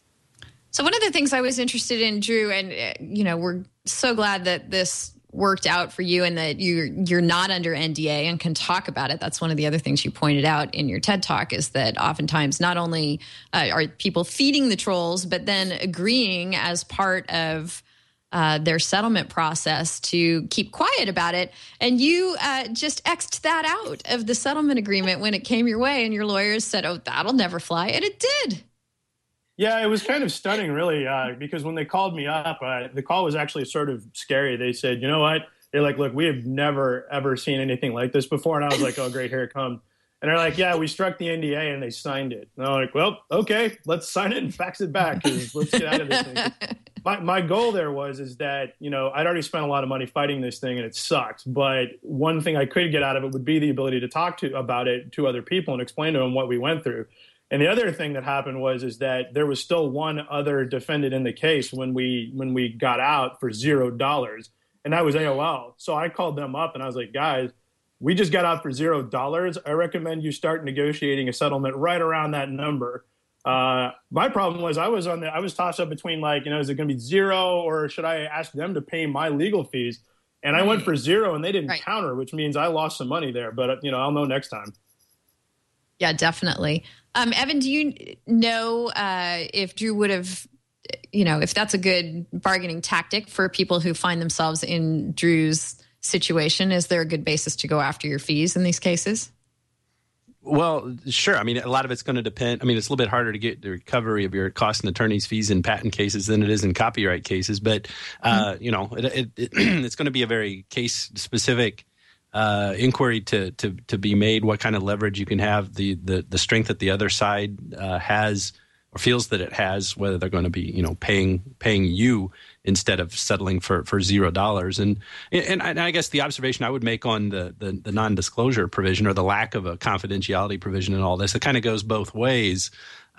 So one of the things I was interested in, Drew, and we're so glad that this worked out for you and that you're not under NDA and can talk about it. That's one of the other things you pointed out in your TED Talk, is that oftentimes not only are people feeding the trolls, but then agreeing as part of their settlement process to keep quiet about it. And you just X'd that out of the settlement agreement when it came your way, and your lawyers said, oh, that'll never fly. And it did. Yeah, it was kind of stunning, really, because when they called me up, the call was actually sort of scary. They said, you know what? They're like, look, we have never, ever seen anything like this before. And I was like, oh, great, here it comes. And they're like, yeah, we struck the NDA and they signed it. And I'm like, well, okay, let's sign it and fax it back, because let's get out of this thing. My goal there is that, I'd already spent a lot of money fighting this thing and it sucks. But one thing I could get out of it would be the ability to talk about it to other people and explain to them what we went through. And the other thing that happened is that there was still one other defendant in the case when we got out for $0, and that was AOL. So I called them up and I was like, guys, we just got out for $0. I recommend you start negotiating a settlement right around that number. My problem was I was tossed up between is it going to be 0 or should I ask them to pay my legal fees? And I went for 0 and they didn't counter, which means I lost some money there. But I'll know next time. Yeah, definitely. Evan, do you know if Drew would have, if that's a good bargaining tactic for people who find themselves in Drew's situation? Is there a good basis to go after your fees in these cases? Well, sure. I mean, a lot of it's going to depend. I mean, it's a little bit harder to get the recovery of your cost and attorney's fees in patent cases than it is in copyright cases. But, it's going to be a very case-specific inquiry to be made, what kind of leverage you can have, the strength that the other side has or feels that it has, whether they're going to be paying you instead of settling for $0. And I guess the observation I would make on the non-disclosure provision, or the lack of a confidentiality provision in all this, it kind of goes both ways.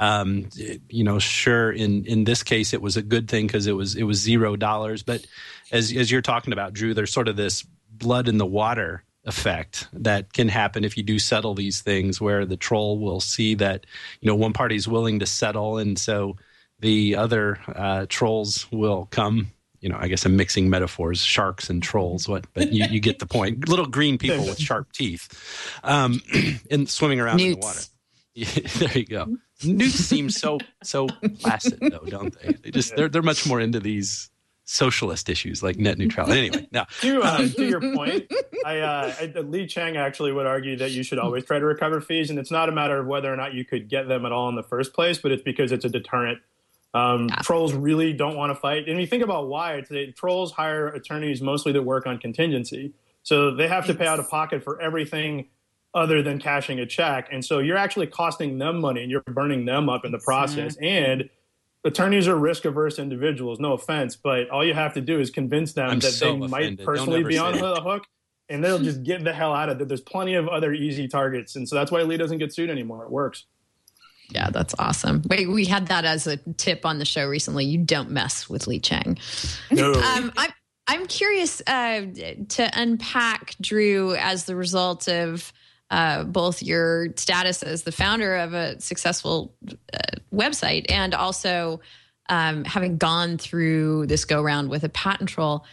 Sure, in this case it was a good thing because it was $0, but as you're talking about, Drew, there's sort of this blood in the water effect that can happen if you do settle these things, where the troll will see that one party is willing to settle, and so the other trolls will come. I guess I'm mixing metaphors, sharks and trolls. But you get the point. Little green people with sharp teeth, and swimming around in the water. There you go. Newts seem so placid, though, don't they? They're much more into these socialist issues like net neutrality. Anyway, now to your point, Lee Chang actually would argue that you should always try to recover fees, and it's not a matter of whether or not you could get them at all in the first place, but it's because it's a deterrent. Trolls really don't want to fight, and you think about why. Trolls hire attorneys mostly that work on contingency, so they have to pay out of pocket for everything other than cashing a check. And so you're actually costing them money and you're burning them up in the process. And attorneys are risk-averse individuals, no offense, but all you have to do is convince them that they might personally be on the hook, and they'll just get the hell out of it. There's plenty of other easy targets, and so that's why Lee doesn't get sued anymore. It works. Yeah, that's awesome. We had that as a tip on the show recently. You don't mess with Lee Chang. No. I'm curious to unpack, Drew, as the result of both your status as the founder of a successful website and also having gone through this go-round with a patent troll.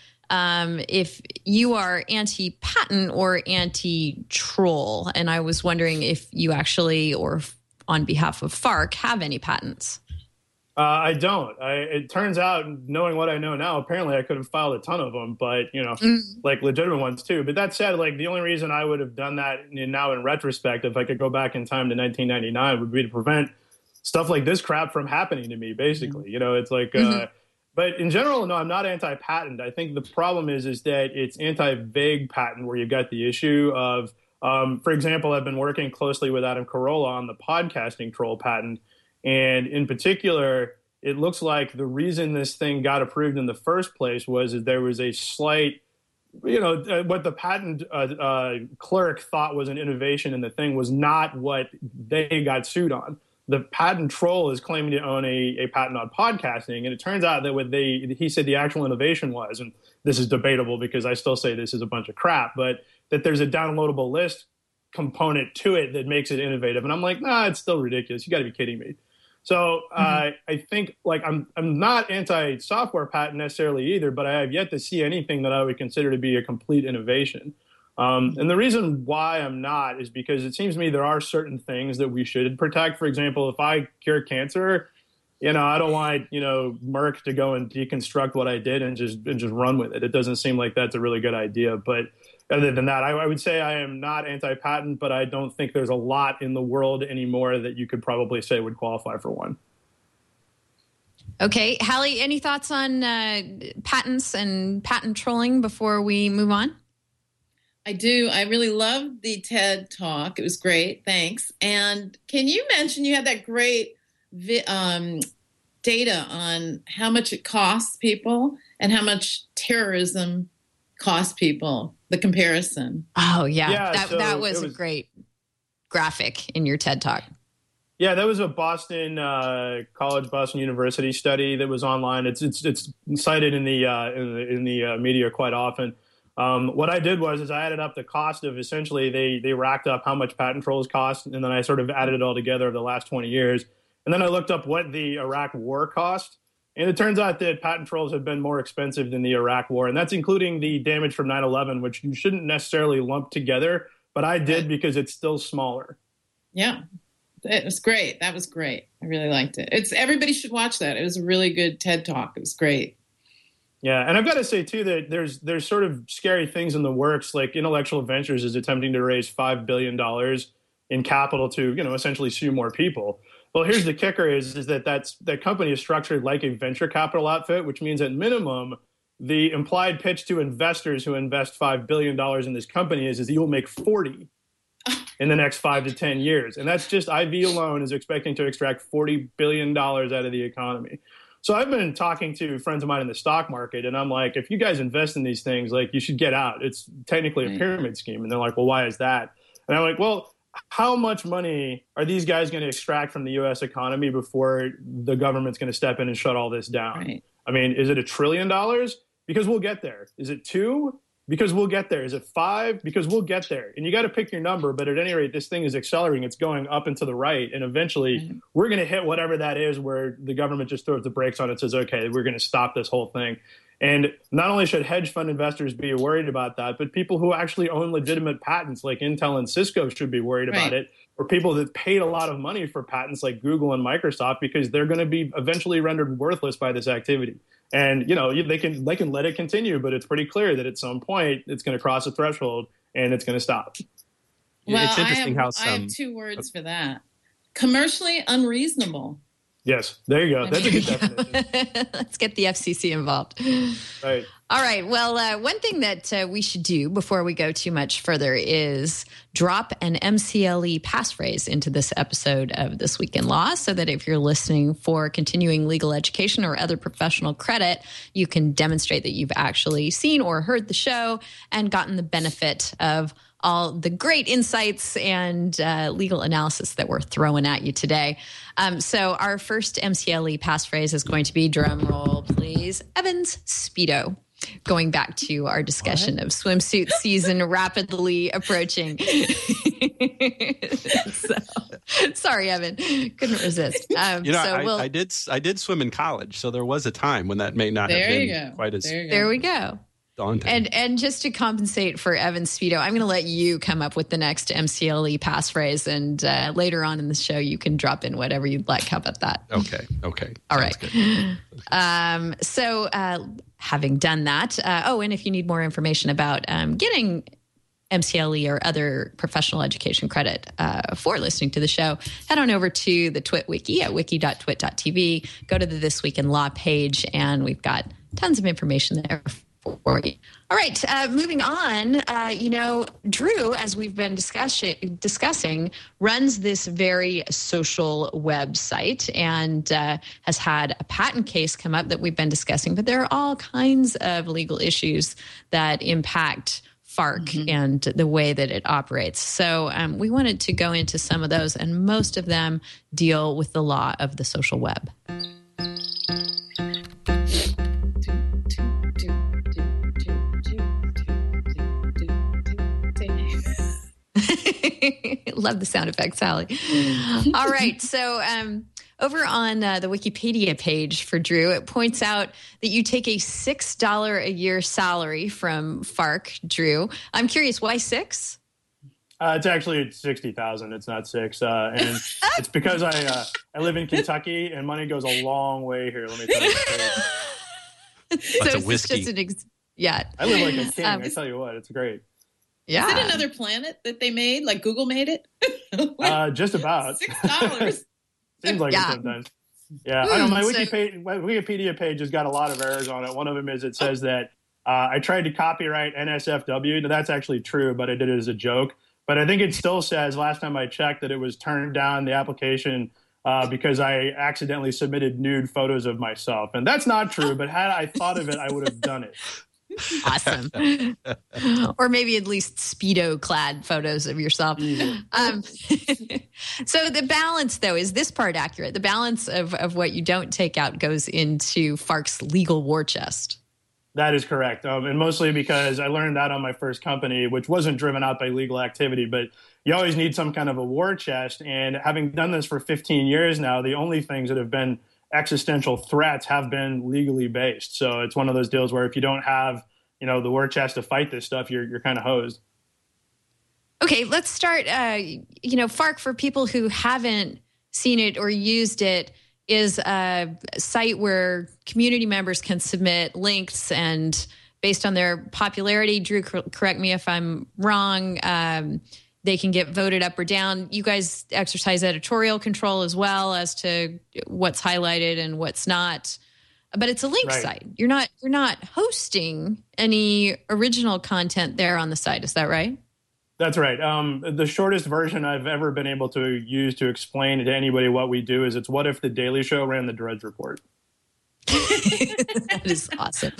If you are anti-patent or anti-troll, and I was wondering if you actually, or on behalf of FARC, have any patents. I don't. It turns out, knowing what I know now, apparently I could have filed a ton of them, but, like legitimate ones too. But that said, like the only reason I would have done that now in retrospect, if I could go back in time to 1999, would be to prevent stuff like this crap from happening to me, basically. It's like, but in general, no, I'm not anti-patent. I think the problem is that it's anti-vague patent where you've got the issue of, for example, I've been working closely with Adam Carolla on the podcasting troll patent. And in particular, it looks like the reason this thing got approved in the first place was that there was a slight, what the patent clerk thought was an innovation in the thing was not what they got sued on. The patent troll is claiming to own a patent on podcasting. And it turns out that he said the actual innovation was, and this is debatable because I still say this is a bunch of crap, but that there's a downloadable list component to it that makes it innovative. And I'm like, nah, it's still ridiculous. You got to be kidding me. So I think like I'm not anti-software patent necessarily either, but I have yet to see anything that I would consider to be a complete innovation. And the reason why I'm not is because it seems to me there are certain things that we should protect. For example, if I cure cancer, I don't want, Merck to go and deconstruct what I did and just run with it. It doesn't seem like that's a really good idea. But other than that, I would say I am not anti-patent, but I don't think there's a lot in the world anymore that you could probably say would qualify for one. Okay. Hallie, any thoughts on patents and patent trolling before we move on? I do. I really loved the TED Talk. It was great. Thanks. And can you mention you had that great data on how much it costs people and how much terrorism costs people, the comparison? Oh, yeah. That was a great graphic in your TED Talk. Yeah, that was a Boston University study that was online. It's cited in the media quite often. What I did was I added up the cost of essentially they racked up how much patent trolls cost, and then I sort of added it all together over the last 20 years. And then I looked up what the Iraq war cost. And it turns out that patent trolls have been more expensive than the Iraq war. And that's including the damage from 9/11, which you shouldn't necessarily lump together. But I did because it's still smaller. Yeah, it was great. That was great. I really liked it. Everybody should watch that. It was a really good TED Talk. It was great. Yeah, and I've got to say, too, that there's sort of scary things in the works. Like Intellectual Ventures is attempting to raise $5 billion in capital to, essentially sue more people. Well, here's the kicker is that company is structured like a venture capital outfit, which means at minimum, the implied pitch to investors who invest $5 billion in this company is that you'll make 40 in the next 5 to 10 years. And that's just IV alone is expecting to extract $40 billion out of the economy. So I've been talking to friends of mine in the stock market, and I'm like, if you guys invest in these things, like you should get out. It's technically a pyramid scheme. And they're like, well, why is that? And I'm like, well, how much money are these guys going to extract from the U.S. economy before the government's going to step in and shut all this down? Right. I mean, is it $1 trillion? Because we'll get there. Is it 2? Because we'll get there. Is it 5? Because we'll get there. And you got to pick your number. But at any rate, this thing is accelerating. It's going up and to the right. And eventually we're going to hit whatever that is where the government just throws the brakes on it and says, okay, we're going to stop this whole thing. And not only should hedge fund investors be worried about that, but people who actually own legitimate patents like Intel and Cisco should be worried about it, or people that paid a lot of money for patents like Google and Microsoft, because they're going to be eventually rendered worthless by this activity. And, they can let it continue, but it's pretty clear that at some point it's going to cross a threshold and it's going to stop. Well, it's interesting I have 2 words for that. Commercially unreasonable. Yes, there you go. That's a good definition. Let's get the FCC involved. Right. All right. Well, one thing that we should do before we go too much further is drop an MCLE passphrase into this episode of This Week in Law so that if you're listening for continuing legal education or other professional credit, you can demonstrate that you've actually seen or heard the show and gotten the benefit of all the great insights and legal analysis that we're throwing at you today. So our first MCLE passphrase is going to be, drum roll, please, Evan's Speedo. Going back to our discussion of swimsuit season rapidly approaching. Sorry, Evan, couldn't resist. I did swim in college, so there was a time when that may not have been quite as. There we go. Daunting. And just to compensate for Evan's Speedo, I'm going to let you come up with the next MCLE passphrase, and later on in the show, you can drop in whatever you'd like. How about that? Okay. All right. So having done that, and if you need more information about getting MCLE or other professional education credit for listening to the show, head on over to the Twit Wiki at wiki.twit.tv. Go to the This Week in Law page, and we've got tons of information there for you. All right, moving on. Drew, as we've been discussing, runs this very social website and has had a patent case come up that we've been discussing. But there are all kinds of legal issues that impact FARC and the way that it operates. So we wanted to go into some of those, and most of them deal with the law of the social web. Love the sound effects, Sally. All right. So over on the Wikipedia page for Drew, it points out that you take a $6 a year salary from FARC, Drew. I'm curious, why 6? It's actually 60,000. It's not 6. And it's because I live in Kentucky and money goes a long way here. Let me tell you. That's a whiskey. I live like a king. I tell you what, it's great. Yeah. Is it another planet that they made? Like Google made it? Just about. $6. Seems like it sometimes. Yeah. I know my Wikipedia page has got a lot of errors on it. One of them is it says that I tried to copyright NSFW. Now, that's actually true, but I did it as a joke. But I think it still says, last time I checked, that it was turned down, the application, because I accidentally submitted nude photos of myself. And that's not true, but had I thought of it, I would have done it. Awesome. Or maybe at least Speedo clad photos of yourself. So the balance, though, is this part accurate? The balance of what you don't take out goes into FARC's legal war chest. That is correct. And mostly because I learned that on my first company, which wasn't driven out by legal activity, but you always need some kind of a war chest. And having done this for 15 years now, the only things that have been existential threats have been legally based. So it's one of those deals where if you don't have, the war chest to fight this stuff, you're kind of hosed. Okay, let's start. FARC, for people who haven't seen it or used it, is a site where community members can submit links, and based on their popularity, Drew, correct me if I'm wrong, they can get voted up or down. You guys exercise editorial control as well as to what's highlighted and what's not. But it's a link site. You're not hosting any original content there on the site. Is that right? That's right. The shortest version I've ever been able to use to explain to anybody what we do is it's what if The Daily Show ran the Drudge Report. That is awesome.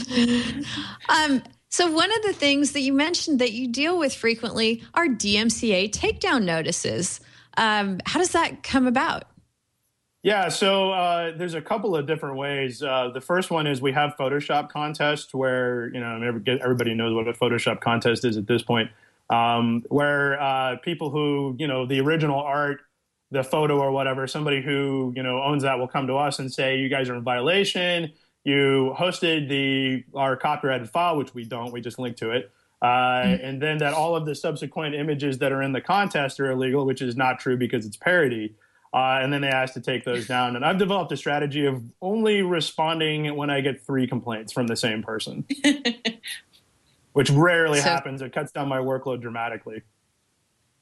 So one of the things that you mentioned that you deal with frequently are DMCA takedown notices. How does that come about? Yeah, so there's a couple of different ways. The first one is we have Photoshop contests where, everybody knows what a Photoshop contest is at this point, where people who, the original art, the photo or whatever, somebody who, owns that will come to us and say, you guys are in violation. You hosted our copyrighted file, which we don't. We just link to it. And then that all of the subsequent images that are in the contest are illegal, which is not true because it's parody. And then they asked to take those down. And I've developed a strategy of only responding when I get 3 complaints from the same person, which rarely happens. It cuts down my workload dramatically.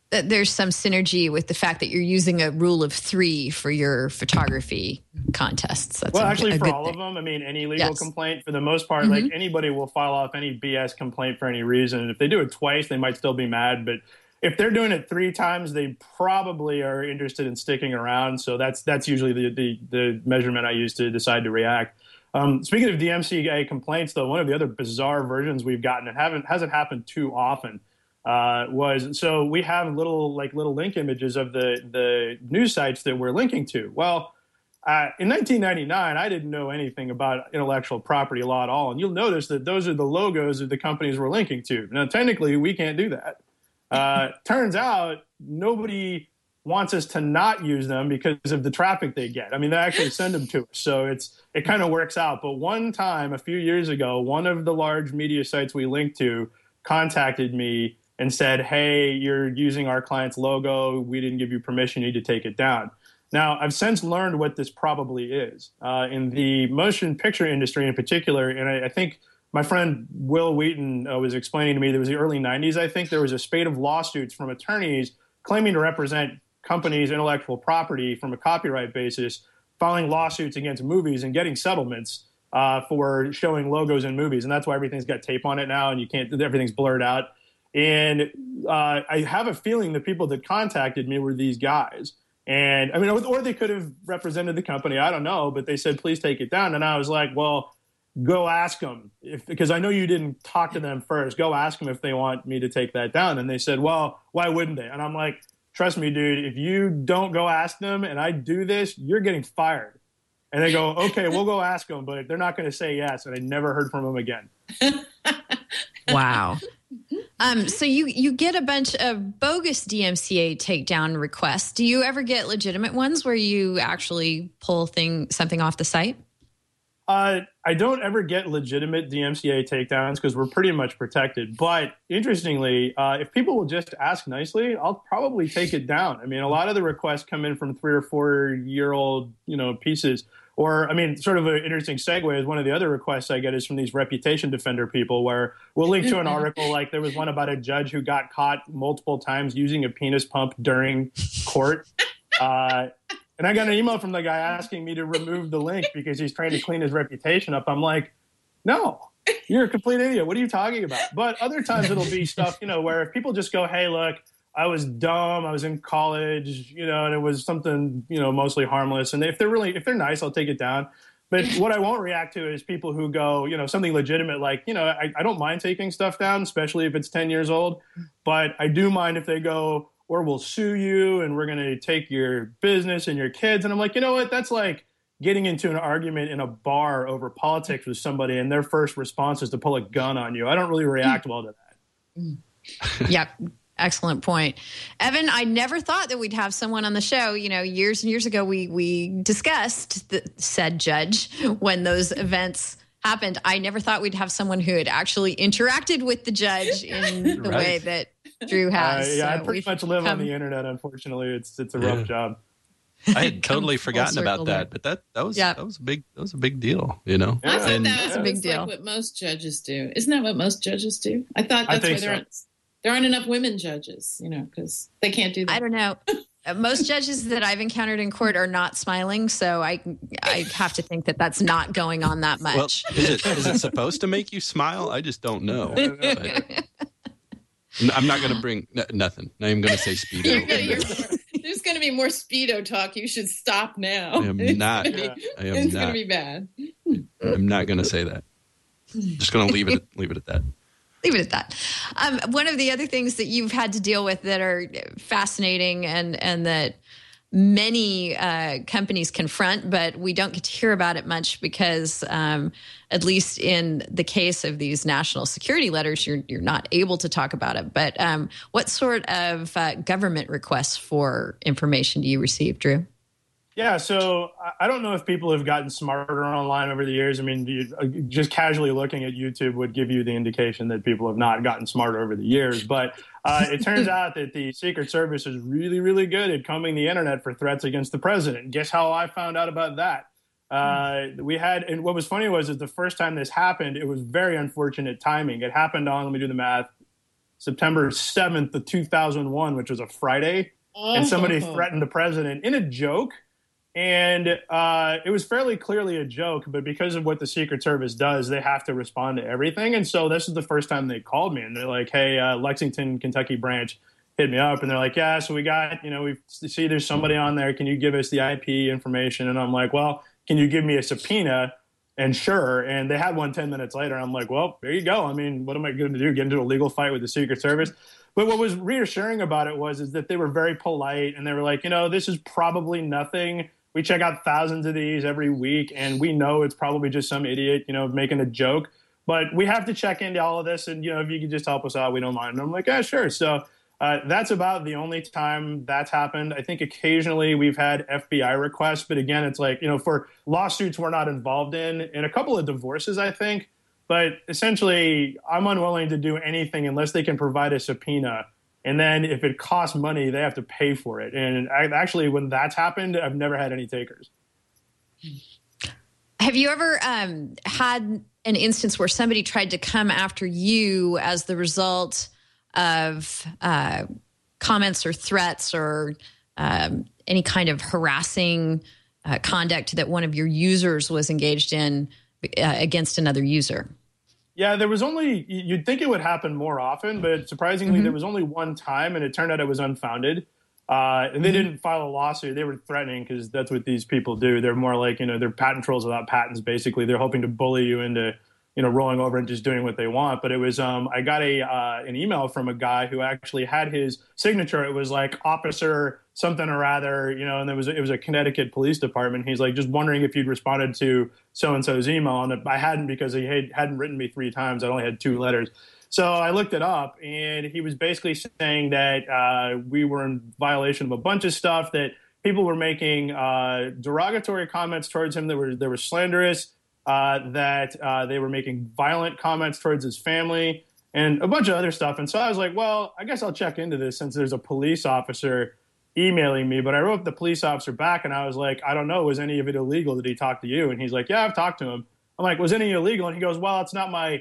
that there's some synergy with the fact that you're using a rule of 3 for your photography contests. That's actually, for all of them, I mean, any legal complaint, for the most part, like anybody will file off any BS complaint for any reason. And if they do it twice, they might still be mad. But if they're doing it 3 times, they probably are interested in sticking around. So that's usually the measurement I use to decide to react. Speaking of DMCA complaints, though, one of the other bizarre versions we've gotten, and hasn't happened too often, so we have little link images of the news sites that we're linking to. Well, in 1999, I didn't know anything about intellectual property law at all, and you'll notice that those are the logos of the companies we're linking to. Now, technically, we can't do that. Turns out nobody wants us to not use them because of the traffic they get. I mean, they actually send them to us, so it kind of works out. But one time, a few years ago, one of the large media sites we linked to contacted me and said, hey, you're using our client's logo. We didn't give you permission. You need to take it down. Now, I've since learned what this probably is. In the motion picture industry in particular, and I think my friend Will Wheaton was explaining to me, there was the early 90s, I think, there was a spate of lawsuits from attorneys claiming to represent companies' intellectual property from a copyright basis, filing lawsuits against movies and getting settlements for showing logos in movies. And that's why everything's got tape on it now and everything's blurred out. And I have a feeling the people that contacted me were these guys. And I mean, or they could have represented the company. I don't know. But they said, please take it down. And I was like, well, go ask them, because I know you didn't talk to them first. Go ask them if they want me to take that down. And they said, well, why wouldn't they? And I'm like, trust me, dude, if you don't go ask them and I do this, you're getting fired. And they go, okay, we'll go ask them. But they're not going to say yes. And I never heard from them again. Wow. So you get a bunch of bogus DMCA takedown requests. Do you ever get legitimate ones where you actually pull something off the site? I don't ever get legitimate DMCA takedowns because we're pretty much protected. But interestingly, if people will just ask nicely, I'll probably take it down. I mean, a lot of the requests come in from 3 or 4 year old, pieces. Or, I mean, sort of an interesting segue is one of the other requests I get is from these reputation defender people where we'll link to an article like there was one about a judge who got caught multiple times using a penis pump during court. And I got an email from the guy asking me to remove the link because he's trying to clean his reputation up. I'm like, no, you're a complete idiot. What are you talking about? But other times it'll be stuff, where if people just go, hey, look, I was dumb. I was in college, and it was something, mostly harmless. And if they're nice, I'll take it down. But what I won't react to is people who go, something legitimate like, I don't mind taking stuff down, especially if it's 10 years old. But I do mind if they go, or we'll sue you and we're going to take your business and your kids. And I'm like, you know what? That's like getting into an argument in a bar over politics with somebody and their first response is to pull a gun on you. I don't really react well to that. Yep. Excellent point. Evan, I never thought that we'd have someone on the show. Years and years ago, we discussed said judge when those events happened. I never thought we'd have someone who had actually interacted with the judge in the way that Drew has. I pretty much live on the internet. Unfortunately, it's a rough job. I had totally forgotten about that, but that was a big deal, I thought that was a big deal. Like what most judges do. Isn't that what most judges do? I thought that's why there aren't enough women judges, because they can't do that. I don't know. Most judges that I've encountered in court are not smiling, so I have to think that that's not going on that much. Well, is it supposed to make you smile? I just don't know. I'm not going to bring nothing. I'm even going to say Speedo. There's going to be more Speedo talk. You should stop now. I am not. It's going to be bad. I'm not going to say that. Just going to leave it at that. Leave it at that. One of the other things that you've had to deal with that are fascinating and that many companies confront, but we don't get to hear about it much because, at least in the case of these national security letters, you're not able to talk about it. But what sort of government requests for information do you receive, Drew? Yeah, so I don't know if people have gotten smarter online over the years. I mean, just casually looking at YouTube would give you the indication that people have not gotten smarter over the years. But it turns out that the Secret Service is really, really good at combing the internet for threats against the president. Guess how I found out about that? And what was funny was that the first time this happened, it was very unfortunate timing. It happened on, let me do the math, September 7th of 2001, which was a Friday. And somebody threatened the president in a joke. And it was fairly clearly a joke, but because of what the Secret Service does, they have to respond to everything. And so this is the first time they called me, and they're like, hey, Lexington, Kentucky branch hit me up. And they're like, yeah, so we got, we see there's somebody on there. Can you give us the IP information? And I'm like, well, can you give me a subpoena? And sure. And they had one 10 minutes later. I'm like, well, there you go. I mean, what am I going to do? Get into a legal fight with the Secret Service? But what was reassuring about it is that they were very polite, and they were like, this is probably nothing. We check out thousands of these every week, and we know it's probably just some idiot, making a joke. But we have to check into all of this, and, if you could just help us out, we don't mind. And I'm like, yeah, sure. So that's about the only time that's happened. I think occasionally we've had FBI requests, but again, it's like, for lawsuits we're not involved in, and a couple of divorces, I think. But essentially, I'm unwilling to do anything unless they can provide a subpoena. And then if it costs money, they have to pay for it. And actually, when that's happened, I've never had any takers. Have you ever had an instance where somebody tried to come after you as the result of comments or threats or any kind of harassing conduct that one of your users was engaged in against another user? Yeah, there was you'd think it would happen more often, but surprisingly, there was only one time, and it turned out it was unfounded. And they didn't file a lawsuit. They were threatening, because that's what these people do. They're more like, they're patent trolls without patents, basically. They're hoping to bully you into, rolling over and just doing what they want. But it was, I got an email from a guy who actually had his signature. It was like Officer something or other, and it was a Connecticut Police Department. He's like, just wondering if you'd responded to so-and-so's email. And I hadn't, because he hadn't written me 3 times. I only had 2 letters. So I looked it up, and he was basically saying that we were in violation of a bunch of stuff, that people were making derogatory comments towards him that were slanderous, that they were making violent comments towards his family, and a bunch of other stuff. And so I was like, well, I guess I'll check into this, since there's a police officer emailing me. But I wrote the police officer back, and I was like, I don't know, was any of it illegal? Did he talk to you? And he's like, yeah, I've talked to him. I'm like, was any illegal? And he goes, well, it's not my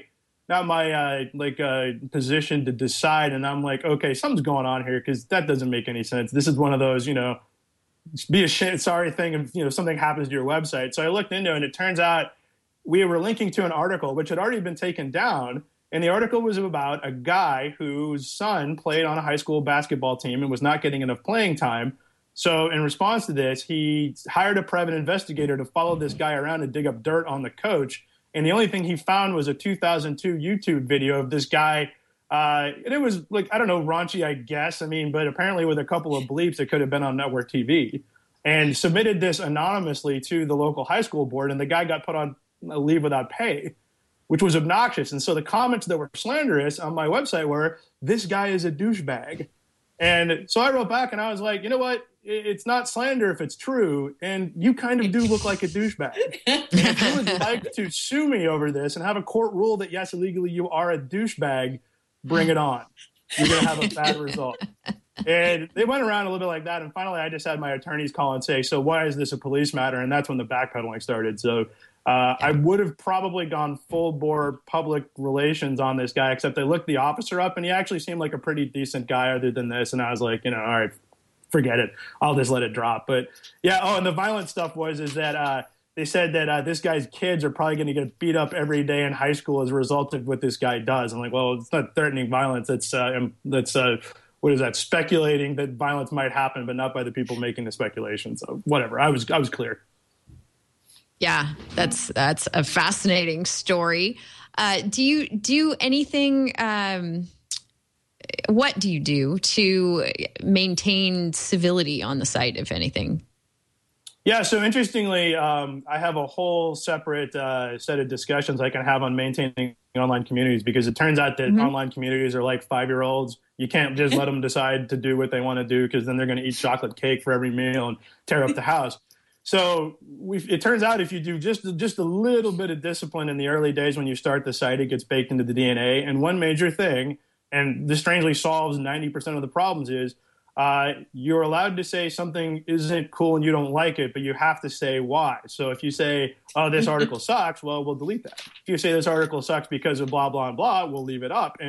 position to decide. And I'm like, okay, something's going on here, because that doesn't make any sense. This is one of those, be a sorry thing if, something happens to your website. So I looked into it, and it turns out we were linking to an article which had already been taken down. And the article was about a guy whose son played on a high school basketball team and was not getting enough playing time. So in response to this, he hired a private investigator to follow this guy around and dig up dirt on the coach. And the only thing he found was a 2002 YouTube video of this guy. And it was like, I don't know, raunchy, I guess. But apparently with a couple of bleeps, it could have been on network TV. And submitted this anonymously to the local high school board. And the guy got put on leave without pay, which was obnoxious. And so the comments that were slanderous on my website were, this guy is a douchebag. And so I wrote back, and I was like, you know what? It's not slander if it's true, and you kind of do look like a douchebag. If you would like to sue me over this and have a court rule that, yes, illegally you are a douchebag, bring it on. You're going to have a bad result. And they went around a little bit like that, and finally I just had my attorneys call and say, so why is this a police matter? And that's when the backpedaling started. So I would have probably gone full-bore public relations on this guy, except I looked the officer up, and he actually seemed like a pretty decent guy other than this. And I was like, all right, forget it. I'll just let it drop. But yeah, and the violent stuff is that they said that this guy's kids are probably going to get beat up every day in high school as a result of what this guy does. I'm like, well, it's not threatening violence. That's what is that? Speculating that violence might happen, but not by the people making the speculation. So whatever. I was clear. Yeah, that's a fascinating story. Do you do anything? What do you do to maintain civility on the site, if anything? Yeah, so interestingly, I have a whole separate set of discussions I can have on maintaining online communities, because it turns out that online communities are like 5-year-olds. You can't just let them decide to do what they want to do, because then they're going to eat chocolate cake for every meal and tear up the house. So it turns out if you do just a little bit of discipline in the early days when you start the site, it gets baked into the DNA. And one major thing, and this strangely solves 90% of the problems, is you're allowed to say something isn't cool and you don't like it, but you have to say why. So if you say, oh, this article sucks, well, we'll delete that. If you say this article sucks because of blah, blah, and blah, we'll leave it up. And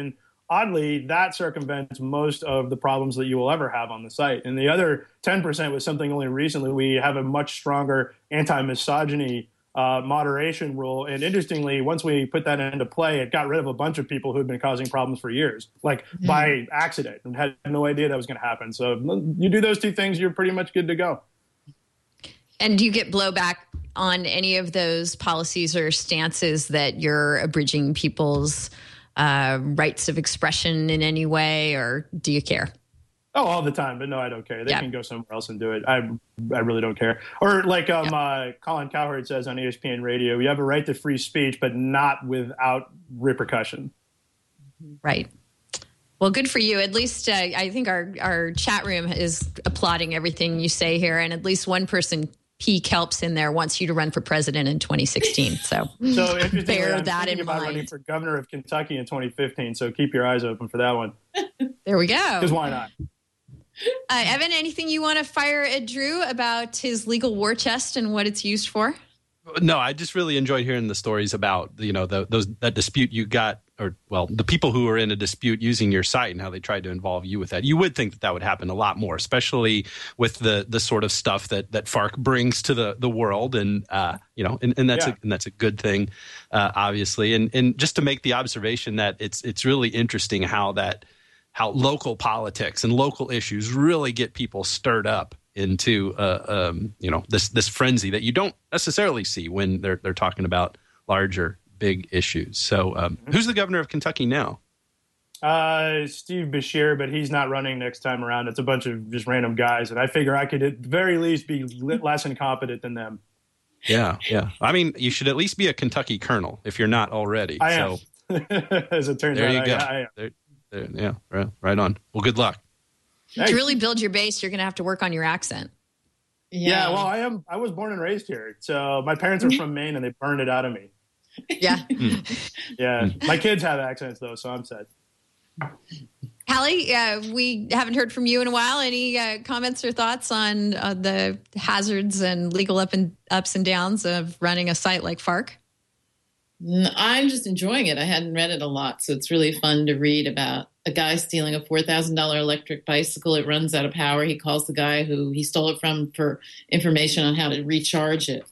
oddly, that circumvents most of the problems that you will ever have on the site. And the other 10% was something only recently. We have a much stronger anti-misogyny moderation rule. And interestingly, once we put that into play, it got rid of a bunch of people who had been causing problems for years, like by accident, and had no idea that was going to happen. So you do those two things, you're pretty much good to go. And do you get blowback on any of those policies or stances that you're abridging people's rights of expression in any way, or do you care? Oh, all the time. But no, I don't care. They can go somewhere else and do it. I really don't care. Or like Colin Cowherd says on ESPN Radio, you have a right to free speech, but not without repercussion. Right. Well, good for you. At least I think our chat room is applauding everything you say here. And at least one person, P. Kelps, in there wants you to run for president in 2016. So bear that in mind. Running for governor of Kentucky in 2015. So keep your eyes open for that one. There we go. Because why not? Evan, anything you want to fire at Drew about his legal war chest and what it's used for? No, I just really enjoyed hearing the stories about, that dispute you got, the people who were in a dispute using your site and how they tried to involve you with that. You would think that would happen a lot more, especially with the sort of stuff that FARC brings to the world. And, and that's a good thing, obviously. And just to make the observation that it's really interesting how local politics and local issues really get people stirred up into this frenzy that you don't necessarily see when they're talking about larger, big issues. So who's the governor of Kentucky now? Steve Beshear, but he's not running next time around. It's a bunch of just random guys, and I figure I could at the very least be less incompetent than them. Yeah. I mean, you should at least be a Kentucky colonel if you're not already. I am. As it turns out, there you go. I am. Yeah, right on. Well, good luck. To really build your base, you're going to have to work on your accent. Yeah, well, I was born and raised here. So my parents are from Maine, and they burned it out of me. Yeah. Yeah. My kids have accents, though, so I'm sad. Hallie, we haven't heard from you in a while. Any comments or thoughts on the hazards and legal ups and downs of running a site like FARC? I'm just enjoying it. I hadn't read it a lot, so it's really fun to read about a guy stealing a $4,000 electric bicycle. It runs out of power. He calls the guy who he stole it from for information on how to recharge it.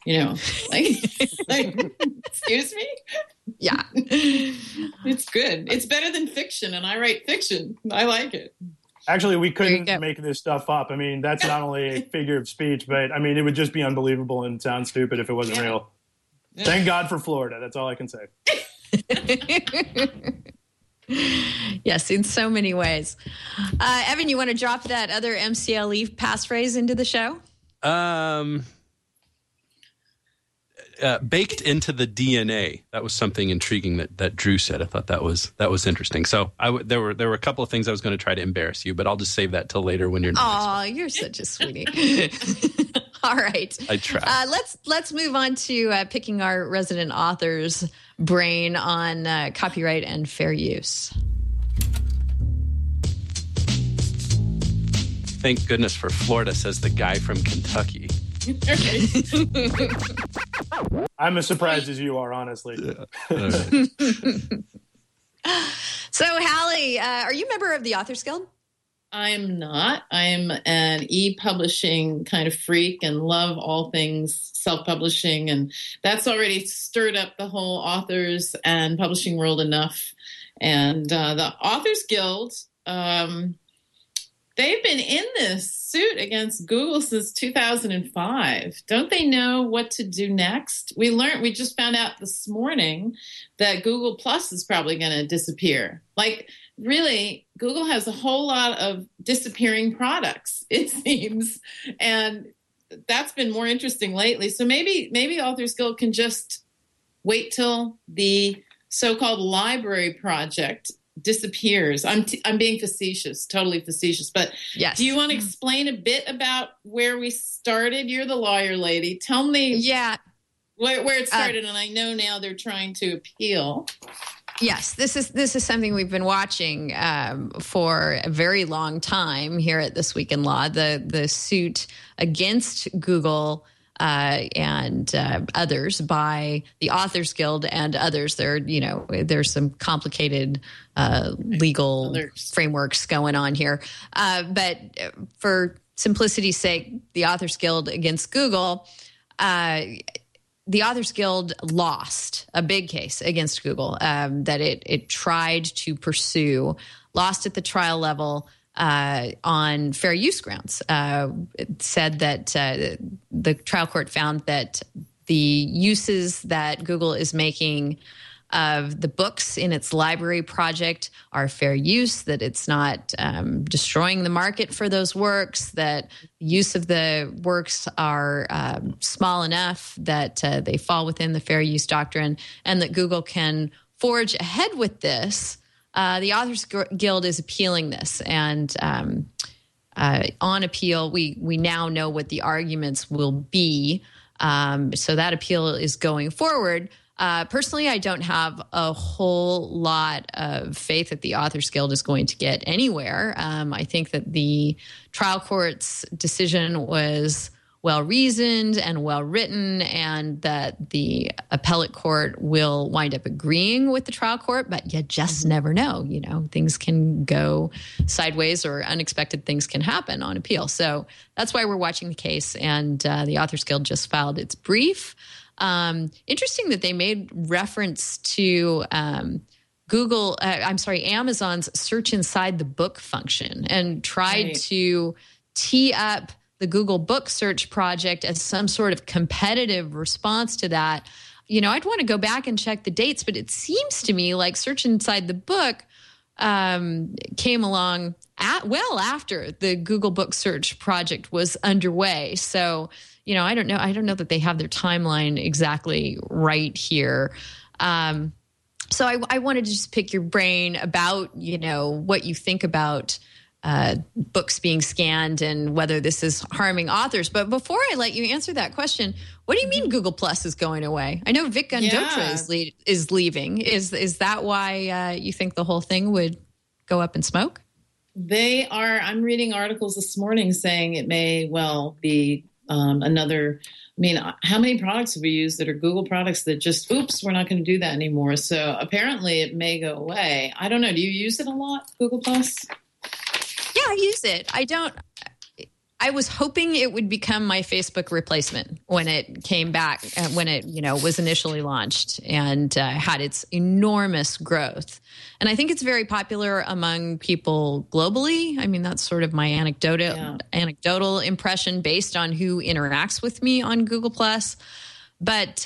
Like excuse me? Yeah. It's good. It's better than fiction, and I write fiction. I like it. Actually, we couldn't make this stuff up. I mean, that's not only a figure of speech, but I mean, it would just be unbelievable and sound stupid if it wasn't real. Yeah. Thank God for Florida. That's all I can say. Yes, in so many ways. Evan, you want to drop that other MCLE passphrase into the show? Baked into the DNA. That was something intriguing that Drew said. I thought that was interesting. So there were a couple of things I was going to try to embarrass you, but I'll just save that till later when you're not. Oh, you're such a sweetie. All right. I try. Let's move on to picking our resident author's brain on copyright and fair use. Thank goodness for Florida, says the guy from Kentucky. I'm as surprised as you are, honestly. Yeah. So, Hallie, are you a member of the Authors Guild? I'm not. I'm an e-publishing kind of freak and love all things self-publishing. And that's already stirred up the whole authors and publishing world enough. And the Authors Guild, they've been in this suit against Google since 2005. Don't they know what to do next? We just found out this morning that Google Plus is probably going to disappear. Like, really, Google has a whole lot of disappearing products, it seems. And that's been more interesting lately. So maybe Authors Guild can just wait till the so-called library project disappears. I'm being facetious, totally facetious. But yes. Do you want to explain a bit about where we started? You're the lawyer lady. Tell me where it started. And I know now they're trying to appeal. Yes, this is something we've been watching for a very long time here at This Week in Law. The suit against Google and others by the Authors Guild and others. There's some complicated legal frameworks going on here. But for simplicity's sake, the Authors Guild against Google, the Authors Guild lost a big case against Google that it tried to pursue, lost at the trial level on fair use grounds. It said that the trial court found that the uses that Google is making of the books in its library project are fair use, that it's not destroying the market for those works, that use of the works are small enough that they fall within the fair use doctrine, and that Google can forge ahead with this. The Authors Guild is appealing this, and on appeal, we now know what the arguments will be. So that appeal is going forward. Personally, I don't have a whole lot of faith that the Authors Guild is going to get anywhere. I think that the trial court's decision was well-reasoned and well-written, and that the appellate court will wind up agreeing with the trial court, but you just never know. Things can go sideways or unexpected things can happen on appeal. So that's why we're watching the case, and the Authors Guild just filed its brief. Interesting that they made reference to Amazon's search inside the book function and tried to tee up the Google Book Search project as some sort of competitive response to that. I'd want to go back and check the dates, but it seems to me like search inside the book came along well after the Google Book Search project was underway. So, I don't know that they have their timeline exactly right here. So I wanted to just pick your brain about, what you think about books being scanned and whether this is harming authors. But before I let you answer that question, what do you mean Google Plus is going away? I know Vic Gundotra is leaving. Is that why you think the whole thing would go up in smoke? They are. I'm reading articles this morning saying it may well be another. How many products have we used that are Google products that just, oops, we're not going to do that anymore? So apparently it may go away. I don't know. Do you use it a lot, Google Plus? Yeah, I use it. I was hoping it would become my Facebook replacement when it came back, when it, was initially launched and had its enormous growth. And I think it's very popular among people globally. That's sort of my anecdotal impression based on who interacts with me on Google Plus. But,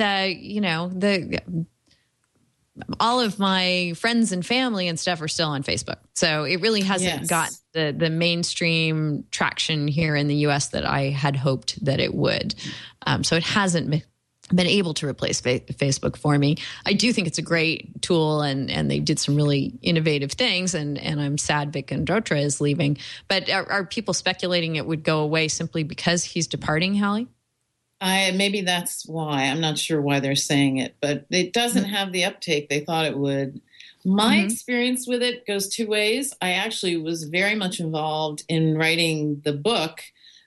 all of my friends and family and stuff are still on Facebook. So it really hasn't got the mainstream traction here in the U.S. that I had hoped that it would. So it hasn't been able to replace Facebook for me. I do think it's a great tool, and they did some really innovative things, and I'm sad Vic Gundotra is leaving. But are people speculating it would go away simply because he's departing, Hallie? Maybe that's why. I'm not sure why they're saying it, but it doesn't have the uptake they thought it would. My experience with it goes two ways. I actually was very much involved in writing the book,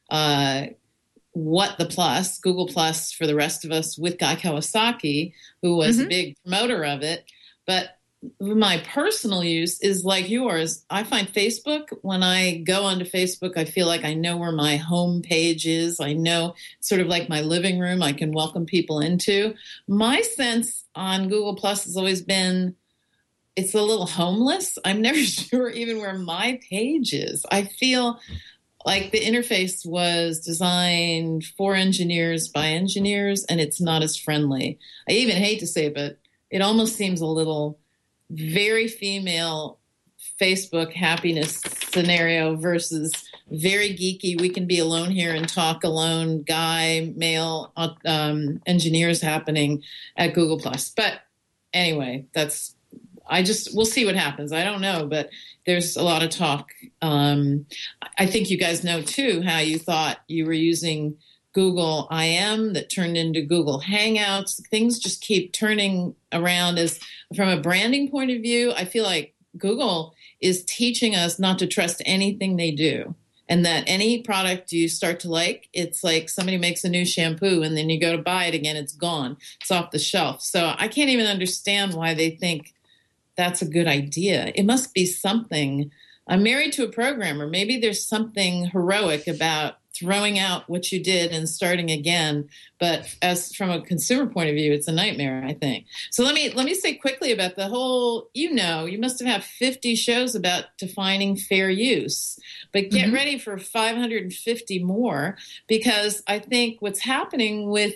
What the Plus, Google Plus for the Rest of Us, with Guy Kawasaki, who was a big promoter of it. But my personal use is like yours. I find Facebook, when I go onto Facebook, I feel like I know where my home page is. I know sort of like my living room I can welcome people into. My sense on Google Plus has always been it's a little homeless. I'm never sure even where my page is. I feel like the interface was designed for engineers by engineers, and it's not as friendly. I even hate to say it, but it almost seems a little very female Facebook happiness scenario versus very geeky, we can be alone here and talk alone, guy, male engineers happening at Google Plus. But anyway, we'll see what happens. I don't know, but there's a lot of talk. I think you guys know too how you thought you were using Google IM that turned into Google Hangouts. Things just keep turning around. As from a branding point of view, I feel like Google is teaching us not to trust anything they do. and that any product you start to like, it's like somebody makes a new shampoo and then you go to buy it again, it's gone. It's off the shelf. So I can't even understand why they think that's a good idea. It must be something. I'm married to a programmer. Maybe there's something heroic about throwing out what you did and starting again. But as from a consumer point of view, it's a nightmare, I think. So let me say quickly about the whole, you must have had 50 shows about defining fair use, but get ready for 550 more, because I think what's happening with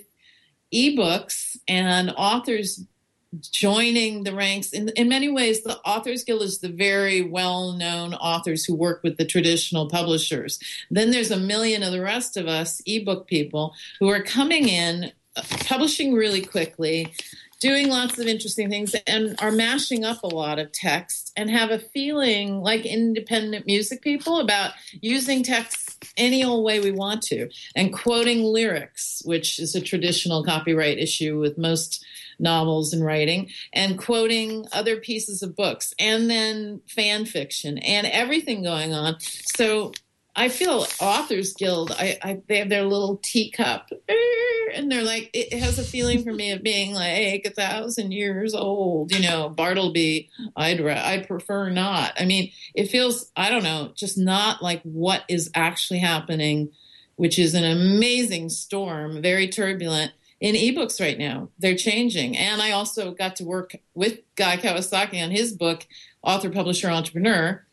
ebooks and authors joining the ranks, in many ways, the Authors Guild is the very well-known authors who work with the traditional publishers. Then there's a million of the rest of us, ebook people, who are coming in, publishing really quickly, doing lots of interesting things, and are mashing up a lot of text and have a feeling like independent music people about using text any old way we want to, and quoting lyrics, which is a traditional copyright issue with most novels and writing, and quoting other pieces of books, and then fan fiction and everything going on. So I feel Authors Guild, they have their little teacup, and they're like, it has a feeling for me of being like 1,000 years old. Bartleby, I'd prefer not. I mean, it feels, I don't know, just not like what is actually happening, which is an amazing storm, very turbulent. In ebooks right now, they're changing. And I also got to work with Guy Kawasaki on his book, Author, Publisher, Entrepreneur,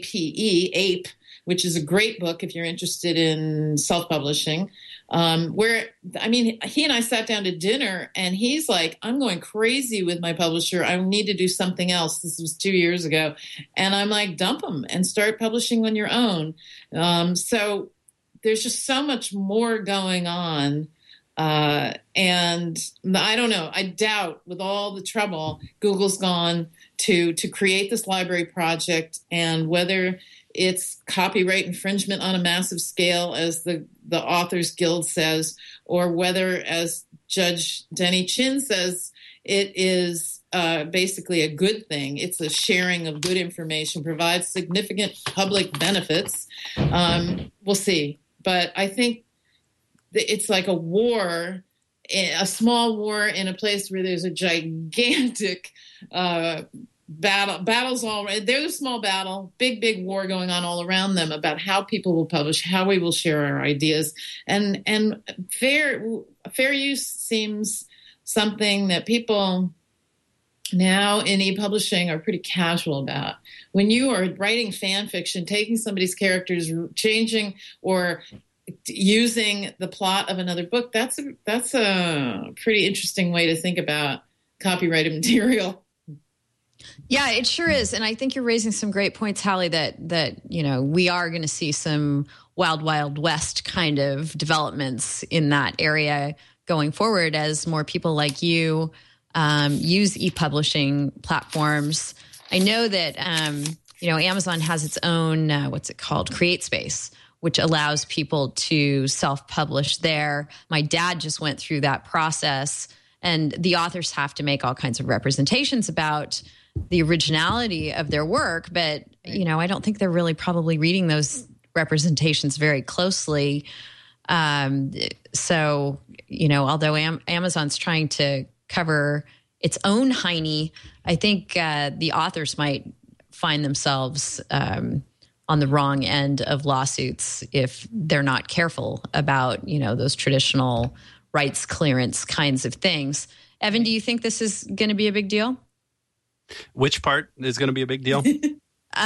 APE, which is a great book if you're interested in self-publishing, he and I sat down to dinner, and he's like, I'm going crazy with my publisher. I need to do something else. This was 2 years ago. And I'm like, dump them and start publishing on your own. So there's just so much more going on. And I don't know, I doubt with all the trouble Google's gone to create this library project, and whether it's copyright infringement on a massive scale, as the Authors Guild says, or whether, as Judge Denny Chin says, it is basically a good thing. It's a sharing of good information, provides significant public benefits. We'll see. But I think it's like a war, a small war in a place where there's a gigantic battles all right. There's a small battle, big war going on all around them about how people will publish, how we will share our ideas, and fair use seems something that people now in e-publishing are pretty casual about. When you are writing fan fiction, taking somebody's characters, changing or using the plot of another book, that's a pretty interesting way to think about copyrighted material. Yeah, it sure is. And I think you're raising some great points, Hallie, that we are going to see some wild west kind of developments in that area going forward as more people like you use e-publishing platforms. I know that Amazon has its own CreateSpace, which allows people to self-publish there. My dad just went through that process, and the authors have to make all kinds of representations about the originality of their work, but I don't think they're really probably reading those representations very closely. So although Amazon's trying to cover its own hiney, I think the authors might find themselves on the wrong end of lawsuits if they're not careful about those traditional rights clearance kinds of things. Evan, do you think this is going to be a big deal? Which part is going to be a big deal? The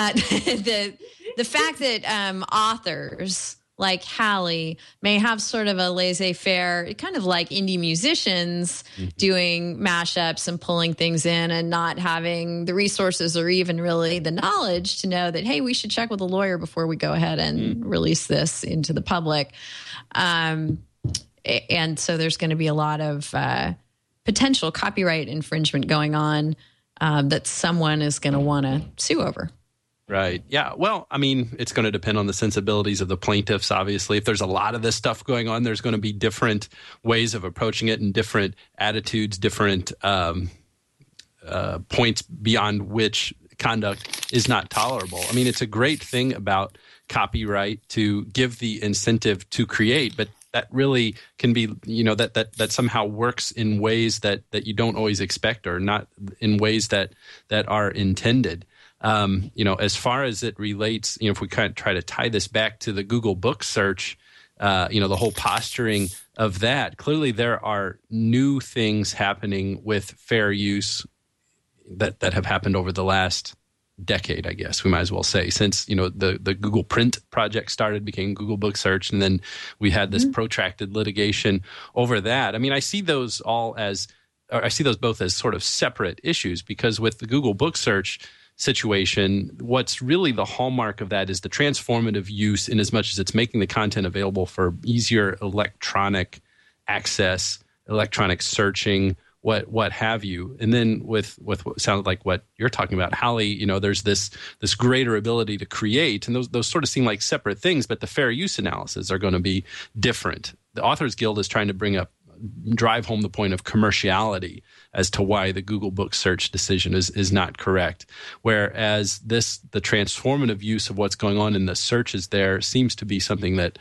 fact that authors like Hallie may have sort of a laissez-faire, kind of like indie musicians doing mashups and pulling things in and not having the resources or even really the knowledge to know that, hey, we should check with a lawyer before we go ahead and release this into the public. And so there's going to be a lot of potential copyright infringement going on that someone is going to want to sue over. Right. Yeah. Well, I mean, it's going to depend on the sensibilities of the plaintiffs, obviously. If there's a lot of this stuff going on, there's going to be different ways of approaching it and different attitudes, different points beyond which conduct is not tolerable. I mean, it's a great thing about copyright to give the incentive to create, but that really can be, that somehow works in ways that you don't always expect, or not in ways that are intended. As far as it relates, if we kind of try to tie this back to the Google book search, the whole posturing of that, clearly there are new things happening with fair use that have happened over the last decade, I guess we might as well say, since the Google Print project started, became Google Book Search, and then we had this protracted litigation over that. I mean, I see those both as sort of separate issues, because with the Google Book Search situation, what's really the hallmark of that is the transformative use, in as much as it's making the content available for easier electronic access, electronic searching, what have you. And then with what sounded like what you're talking about, Holly, there's this greater ability to create, and those sort of seem like separate things, but the fair use analysis are going to be different. The Authors Guild is trying to drive home the point of commerciality as to why the Google Book Search decision is not correct. Whereas the transformative use of what's going on in the searches there seems to be something that,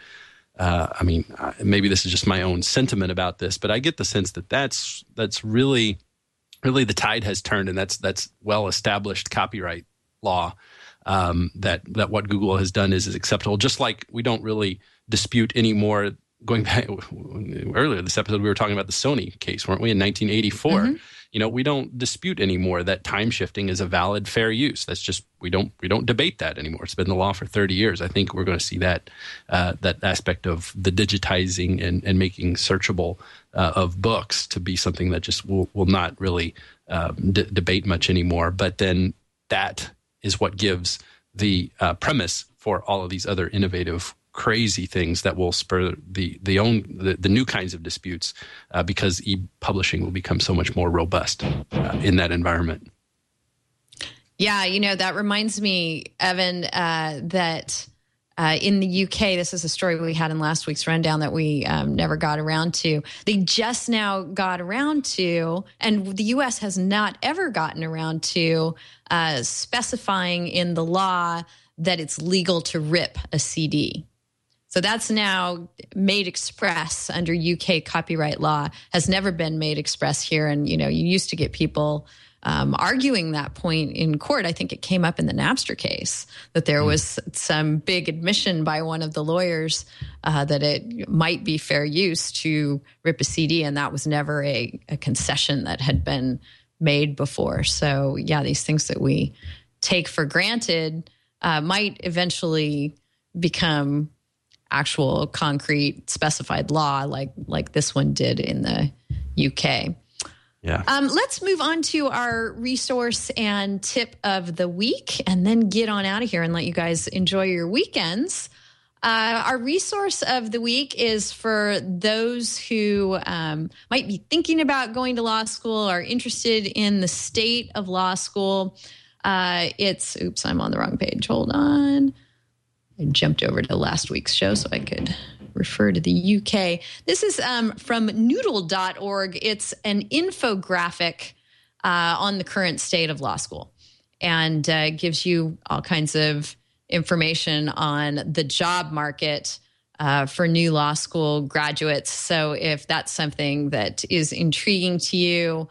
maybe this is just my own sentiment about this, but I get the sense that that's really the tide has turned, and that's well-established copyright law, that what Google has done is acceptable. Just like we don't really dispute anymore. Going back earlier this episode, we were talking about the Sony case, weren't we, in 1984? Mm-hmm. We don't dispute anymore that time shifting is a valid fair use. That's just we don't debate that anymore. It's been the law for 30 years. I think we're going to see that aspect of the digitizing and making searchable of books to be something that just will not really debate much anymore. But then that is what gives the premise for all of these other innovative, crazy things that will spur the new kinds of disputes, because e-publishing will become so much more robust in that environment. Yeah, that reminds me, Evan, that in the UK, this is a story we had in last week's rundown that we never got around to. They just now got around to, and the US has not ever gotten around to, specifying in the law that it's legal to rip a CD. So that's now made express under UK copyright law, has never been made express here. And, you used to get people arguing that point in court. I think it came up in the Napster case that there was some big admission by one of the lawyers that it might be fair use to rip a CD. And that was never a concession that had been made before. So, yeah, these things that we take for granted might eventually become actual concrete specified law like this one did in the UK. Yeah. Let's move on to our resource and tip of the week, and then get on out of here and let you guys enjoy your weekends. Our resource of the week is for those who might be thinking about going to law school, or interested in the state of law school. Oops, I'm on the wrong page. Hold on. I jumped over to last week's show so I could refer to the UK. This is from noodle.org. It's an infographic on the current state of law school, and gives you all kinds of information on the job market for new law school graduates. So if that's something that is intriguing to you,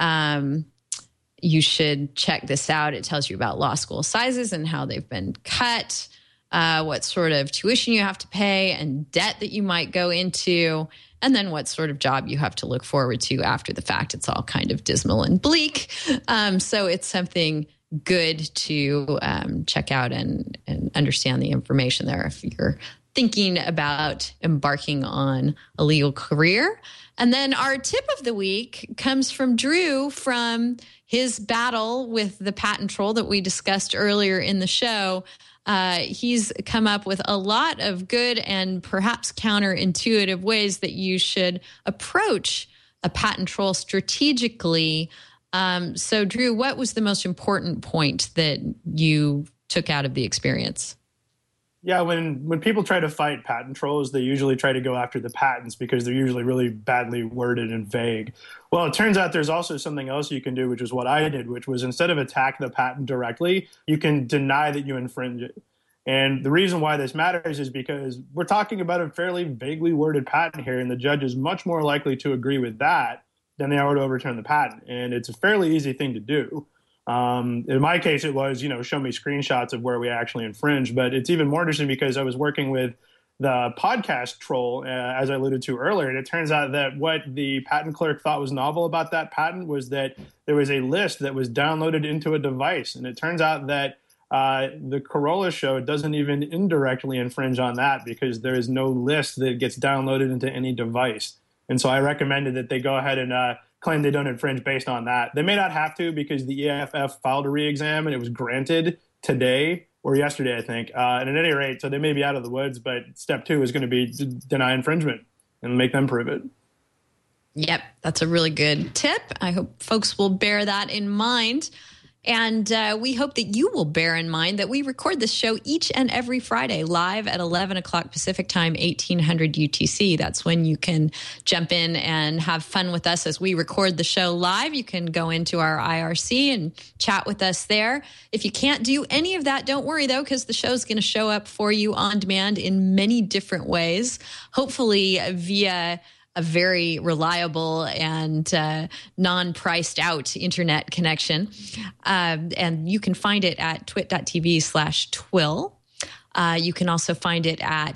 you should check this out. It tells you about law school sizes and how they've been cut, what sort of tuition you have to pay and debt that you might go into, and then what sort of job you have to look forward to after the fact. It's all kind of dismal and bleak. So it's something good to check out and understand the information there if you're thinking about embarking on a legal career. And then our tip of the week comes from Drew, from his battle with the patent troll that we discussed earlier in the show. He's come up with a lot of good and perhaps counterintuitive ways that you should approach a patent troll strategically. So, Drew, what was the most important point that you took out of the experience? Yeah, when people try to fight patent trolls, they usually try to go after the patents because they're usually really badly worded and vague. Well, it turns out there's also something else you can do, which is what I did, which was instead of attack the patent directly, you can deny that you infringe it. And the reason why this matters is because we're talking about a fairly vaguely worded patent here, and the judge is much more likely to agree with that than they are to overturn the patent. And it's a fairly easy thing to do. In my case, it was, show me screenshots of where we actually infringed. But it's even more interesting because I was working with the podcast troll, as I alluded to earlier. And it turns out that what the patent clerk thought was novel about that patent was that there was a list that was downloaded into a device. And it turns out that the Corolla show doesn't even indirectly infringe on that because there is no list that gets downloaded into any device. And so I recommended that they go ahead and claim they don't infringe based on that. They may not have to because the EFF filed a re-exam and it was granted today or yesterday, I think. And at any rate, so they may be out of the woods, but step 2 is going to be to deny infringement and make them prove it. Yep, that's a really good tip. I hope folks will bear that in mind. And we hope that you will bear in mind that we record this show each and every Friday live at 11 o'clock Pacific time, 1800 UTC. That's when you can jump in and have fun with us as we record the show live. You can go into our IRC and chat with us there. If you can't do any of that, don't worry, though, because the show is going to show up for you on demand in many different ways, hopefully via a very reliable and non-priced out internet connection. And you can find it at twit.tv/twill. You can also find it at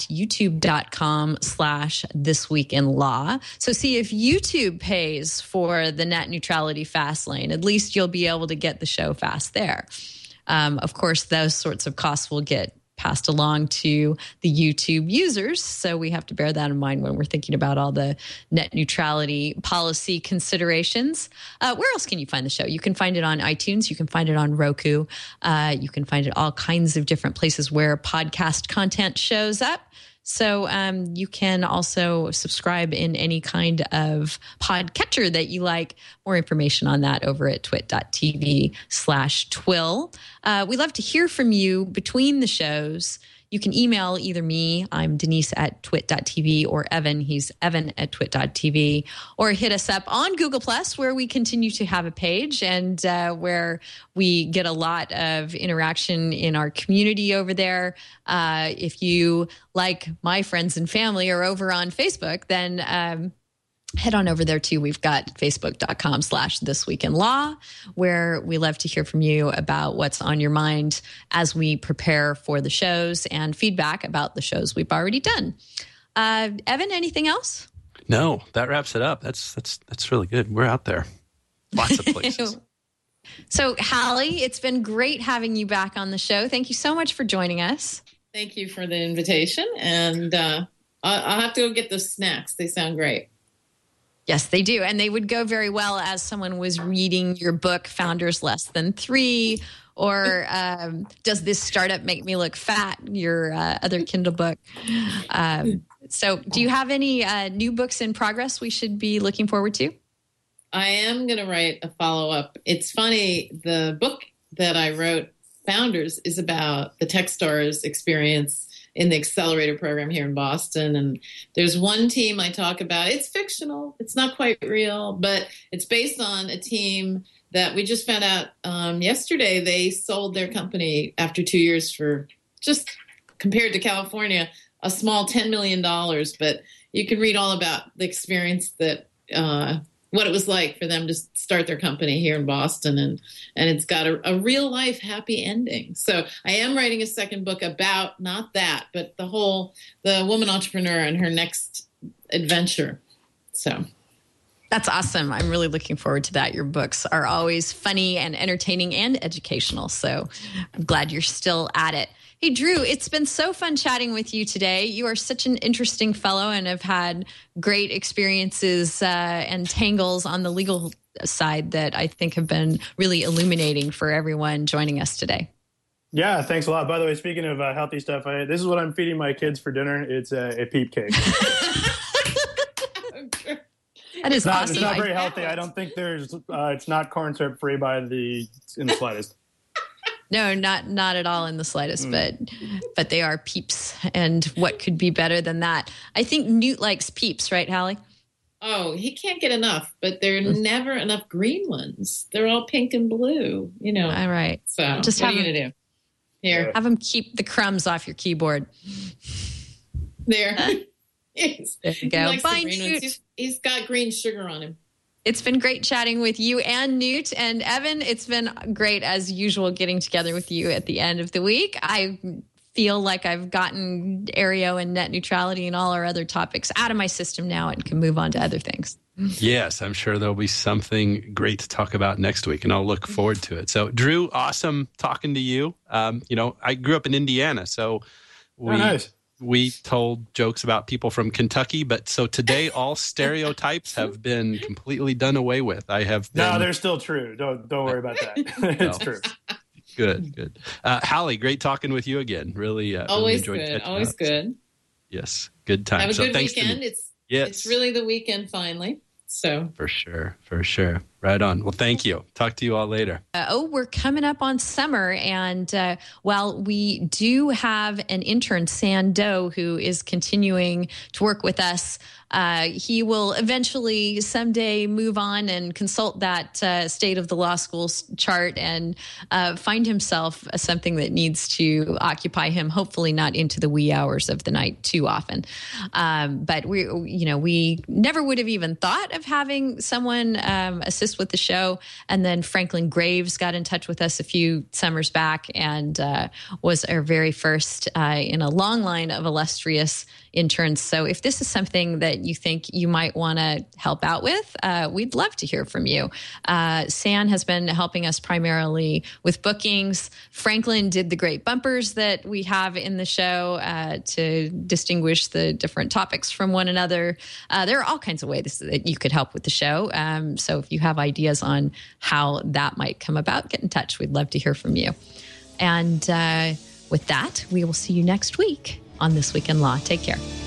youtube.com/thisweekinlaw. So see if YouTube pays for the net neutrality fast lane. At least you'll be able to get the show fast there. Of course, those sorts of costs will get passed along to the YouTube users. So we have to bear that in mind when we're thinking about all the net neutrality policy considerations. Where else can you find the show? You can find it on iTunes. You can find it on Roku. You can find it all kinds of different places where podcast content shows up. So you can also subscribe in any kind of podcatcher that you like. More information on that over at twit.tv/twill. We love to hear from you between the shows. You can email either me, I'm Denise at twit.tv, or Evan, he's Evan at twit.tv, or hit us up on Google Plus, where we continue to have a page and where we get a lot of interaction in our community over there. If you, like my friends and family, are over on Facebook, then head on over there too. We've got facebook.com/thisweekinlaw, where we love to hear from you about what's on your mind as we prepare for the shows and feedback about the shows we've already done. Evan, anything else? No, that wraps it up. That's really good. We're out there. Lots of places. So, Hallie, it's been great having you back on the show. Thank you so much for joining us. Thank you for the invitation. And I'll have to go get those snacks. They sound great. Yes, they do. And they would go very well as someone was reading your book, Founders Less Than 3, or Does This Startup Make Me Look Fat, your other Kindle book. So do you have any new books in progress we should be looking forward to? I am going to write a follow-up. It's funny, the book that I wrote, Founders, is about the Techstars experience in the accelerator program here in Boston. And there's one team I talk about. It's fictional. It's not quite real, but it's based on a team that we just found out yesterday. They sold their company after 2 years for, just compared to California, a small $10 million. But you can read all about the experience that what it was like for them to start their company here in Boston. And it's got a real life happy ending. So I am writing a second book about not that, but the woman entrepreneur and her next adventure. So that's awesome. I'm really looking forward to that. Your books are always funny and entertaining and educational. So I'm glad you're still at it. Hey, Drew, it's been so fun chatting with you today. You are such an interesting fellow and have had great experiences and tangles on the legal side that I think have been really illuminating for everyone joining us today. Yeah, thanks a lot. By the way, speaking of healthy stuff, this is what I'm feeding my kids for dinner. It's a peep cake. That is awesome. It's not very healthy. I don't think it's not corn syrup free in the slightest. No, not at all in the slightest, but they are peeps. And what could be better than that? I think Newt likes peeps, right, Hallie? Oh, he can't get enough, but there are never enough green ones. They're all pink and blue, All right. So just what are you going to do? Here. Have him keep the crumbs off your keyboard. There. There you go. Bye, Newt. He's got green sugar on him. It's been great chatting with you and Newt. And Evan, it's been great as usual getting together with you at the end of the week. I feel like I've gotten Aereo and net neutrality and all our other topics out of my system now and can move on to other things. Yes, I'm sure there'll be something great to talk about next week, and I'll look forward to it. So, Drew, awesome talking to you. I grew up in Indiana, so we told jokes about people from Kentucky, but so today all stereotypes have been completely done away with. No, they're still true. Don't worry about that. It's true. Good. Hallie, great talking with you again. Really, always really enjoyed good. Always good. Yes, good time. Have a so good weekend. It's really the weekend finally. So for sure. Right on. Well, thank you. Talk to you all later. We're coming up on summer. And while we do have an intern, San Doe, who is continuing to work with us, he will eventually someday move on and consult that state of the law school's chart and find himself something that needs to occupy him, hopefully not into the wee hours of the night too often. But we never would have even thought of having someone assist with the show. And then Franklin Graves got in touch with us a few summers back and was our very first in a long line of illustrious interns. So if this is something that you think you might want to help out with, we'd love to hear from you. San has been helping us primarily with bookings. Franklin did the great bumpers that we have in the show to distinguish the different topics from one another. There are all kinds of ways that you could help with the show. So if you have ideas on how that might come about, get in touch. We'd love to hear from you. And with that, we will see you next week on This Week in Law. Take care.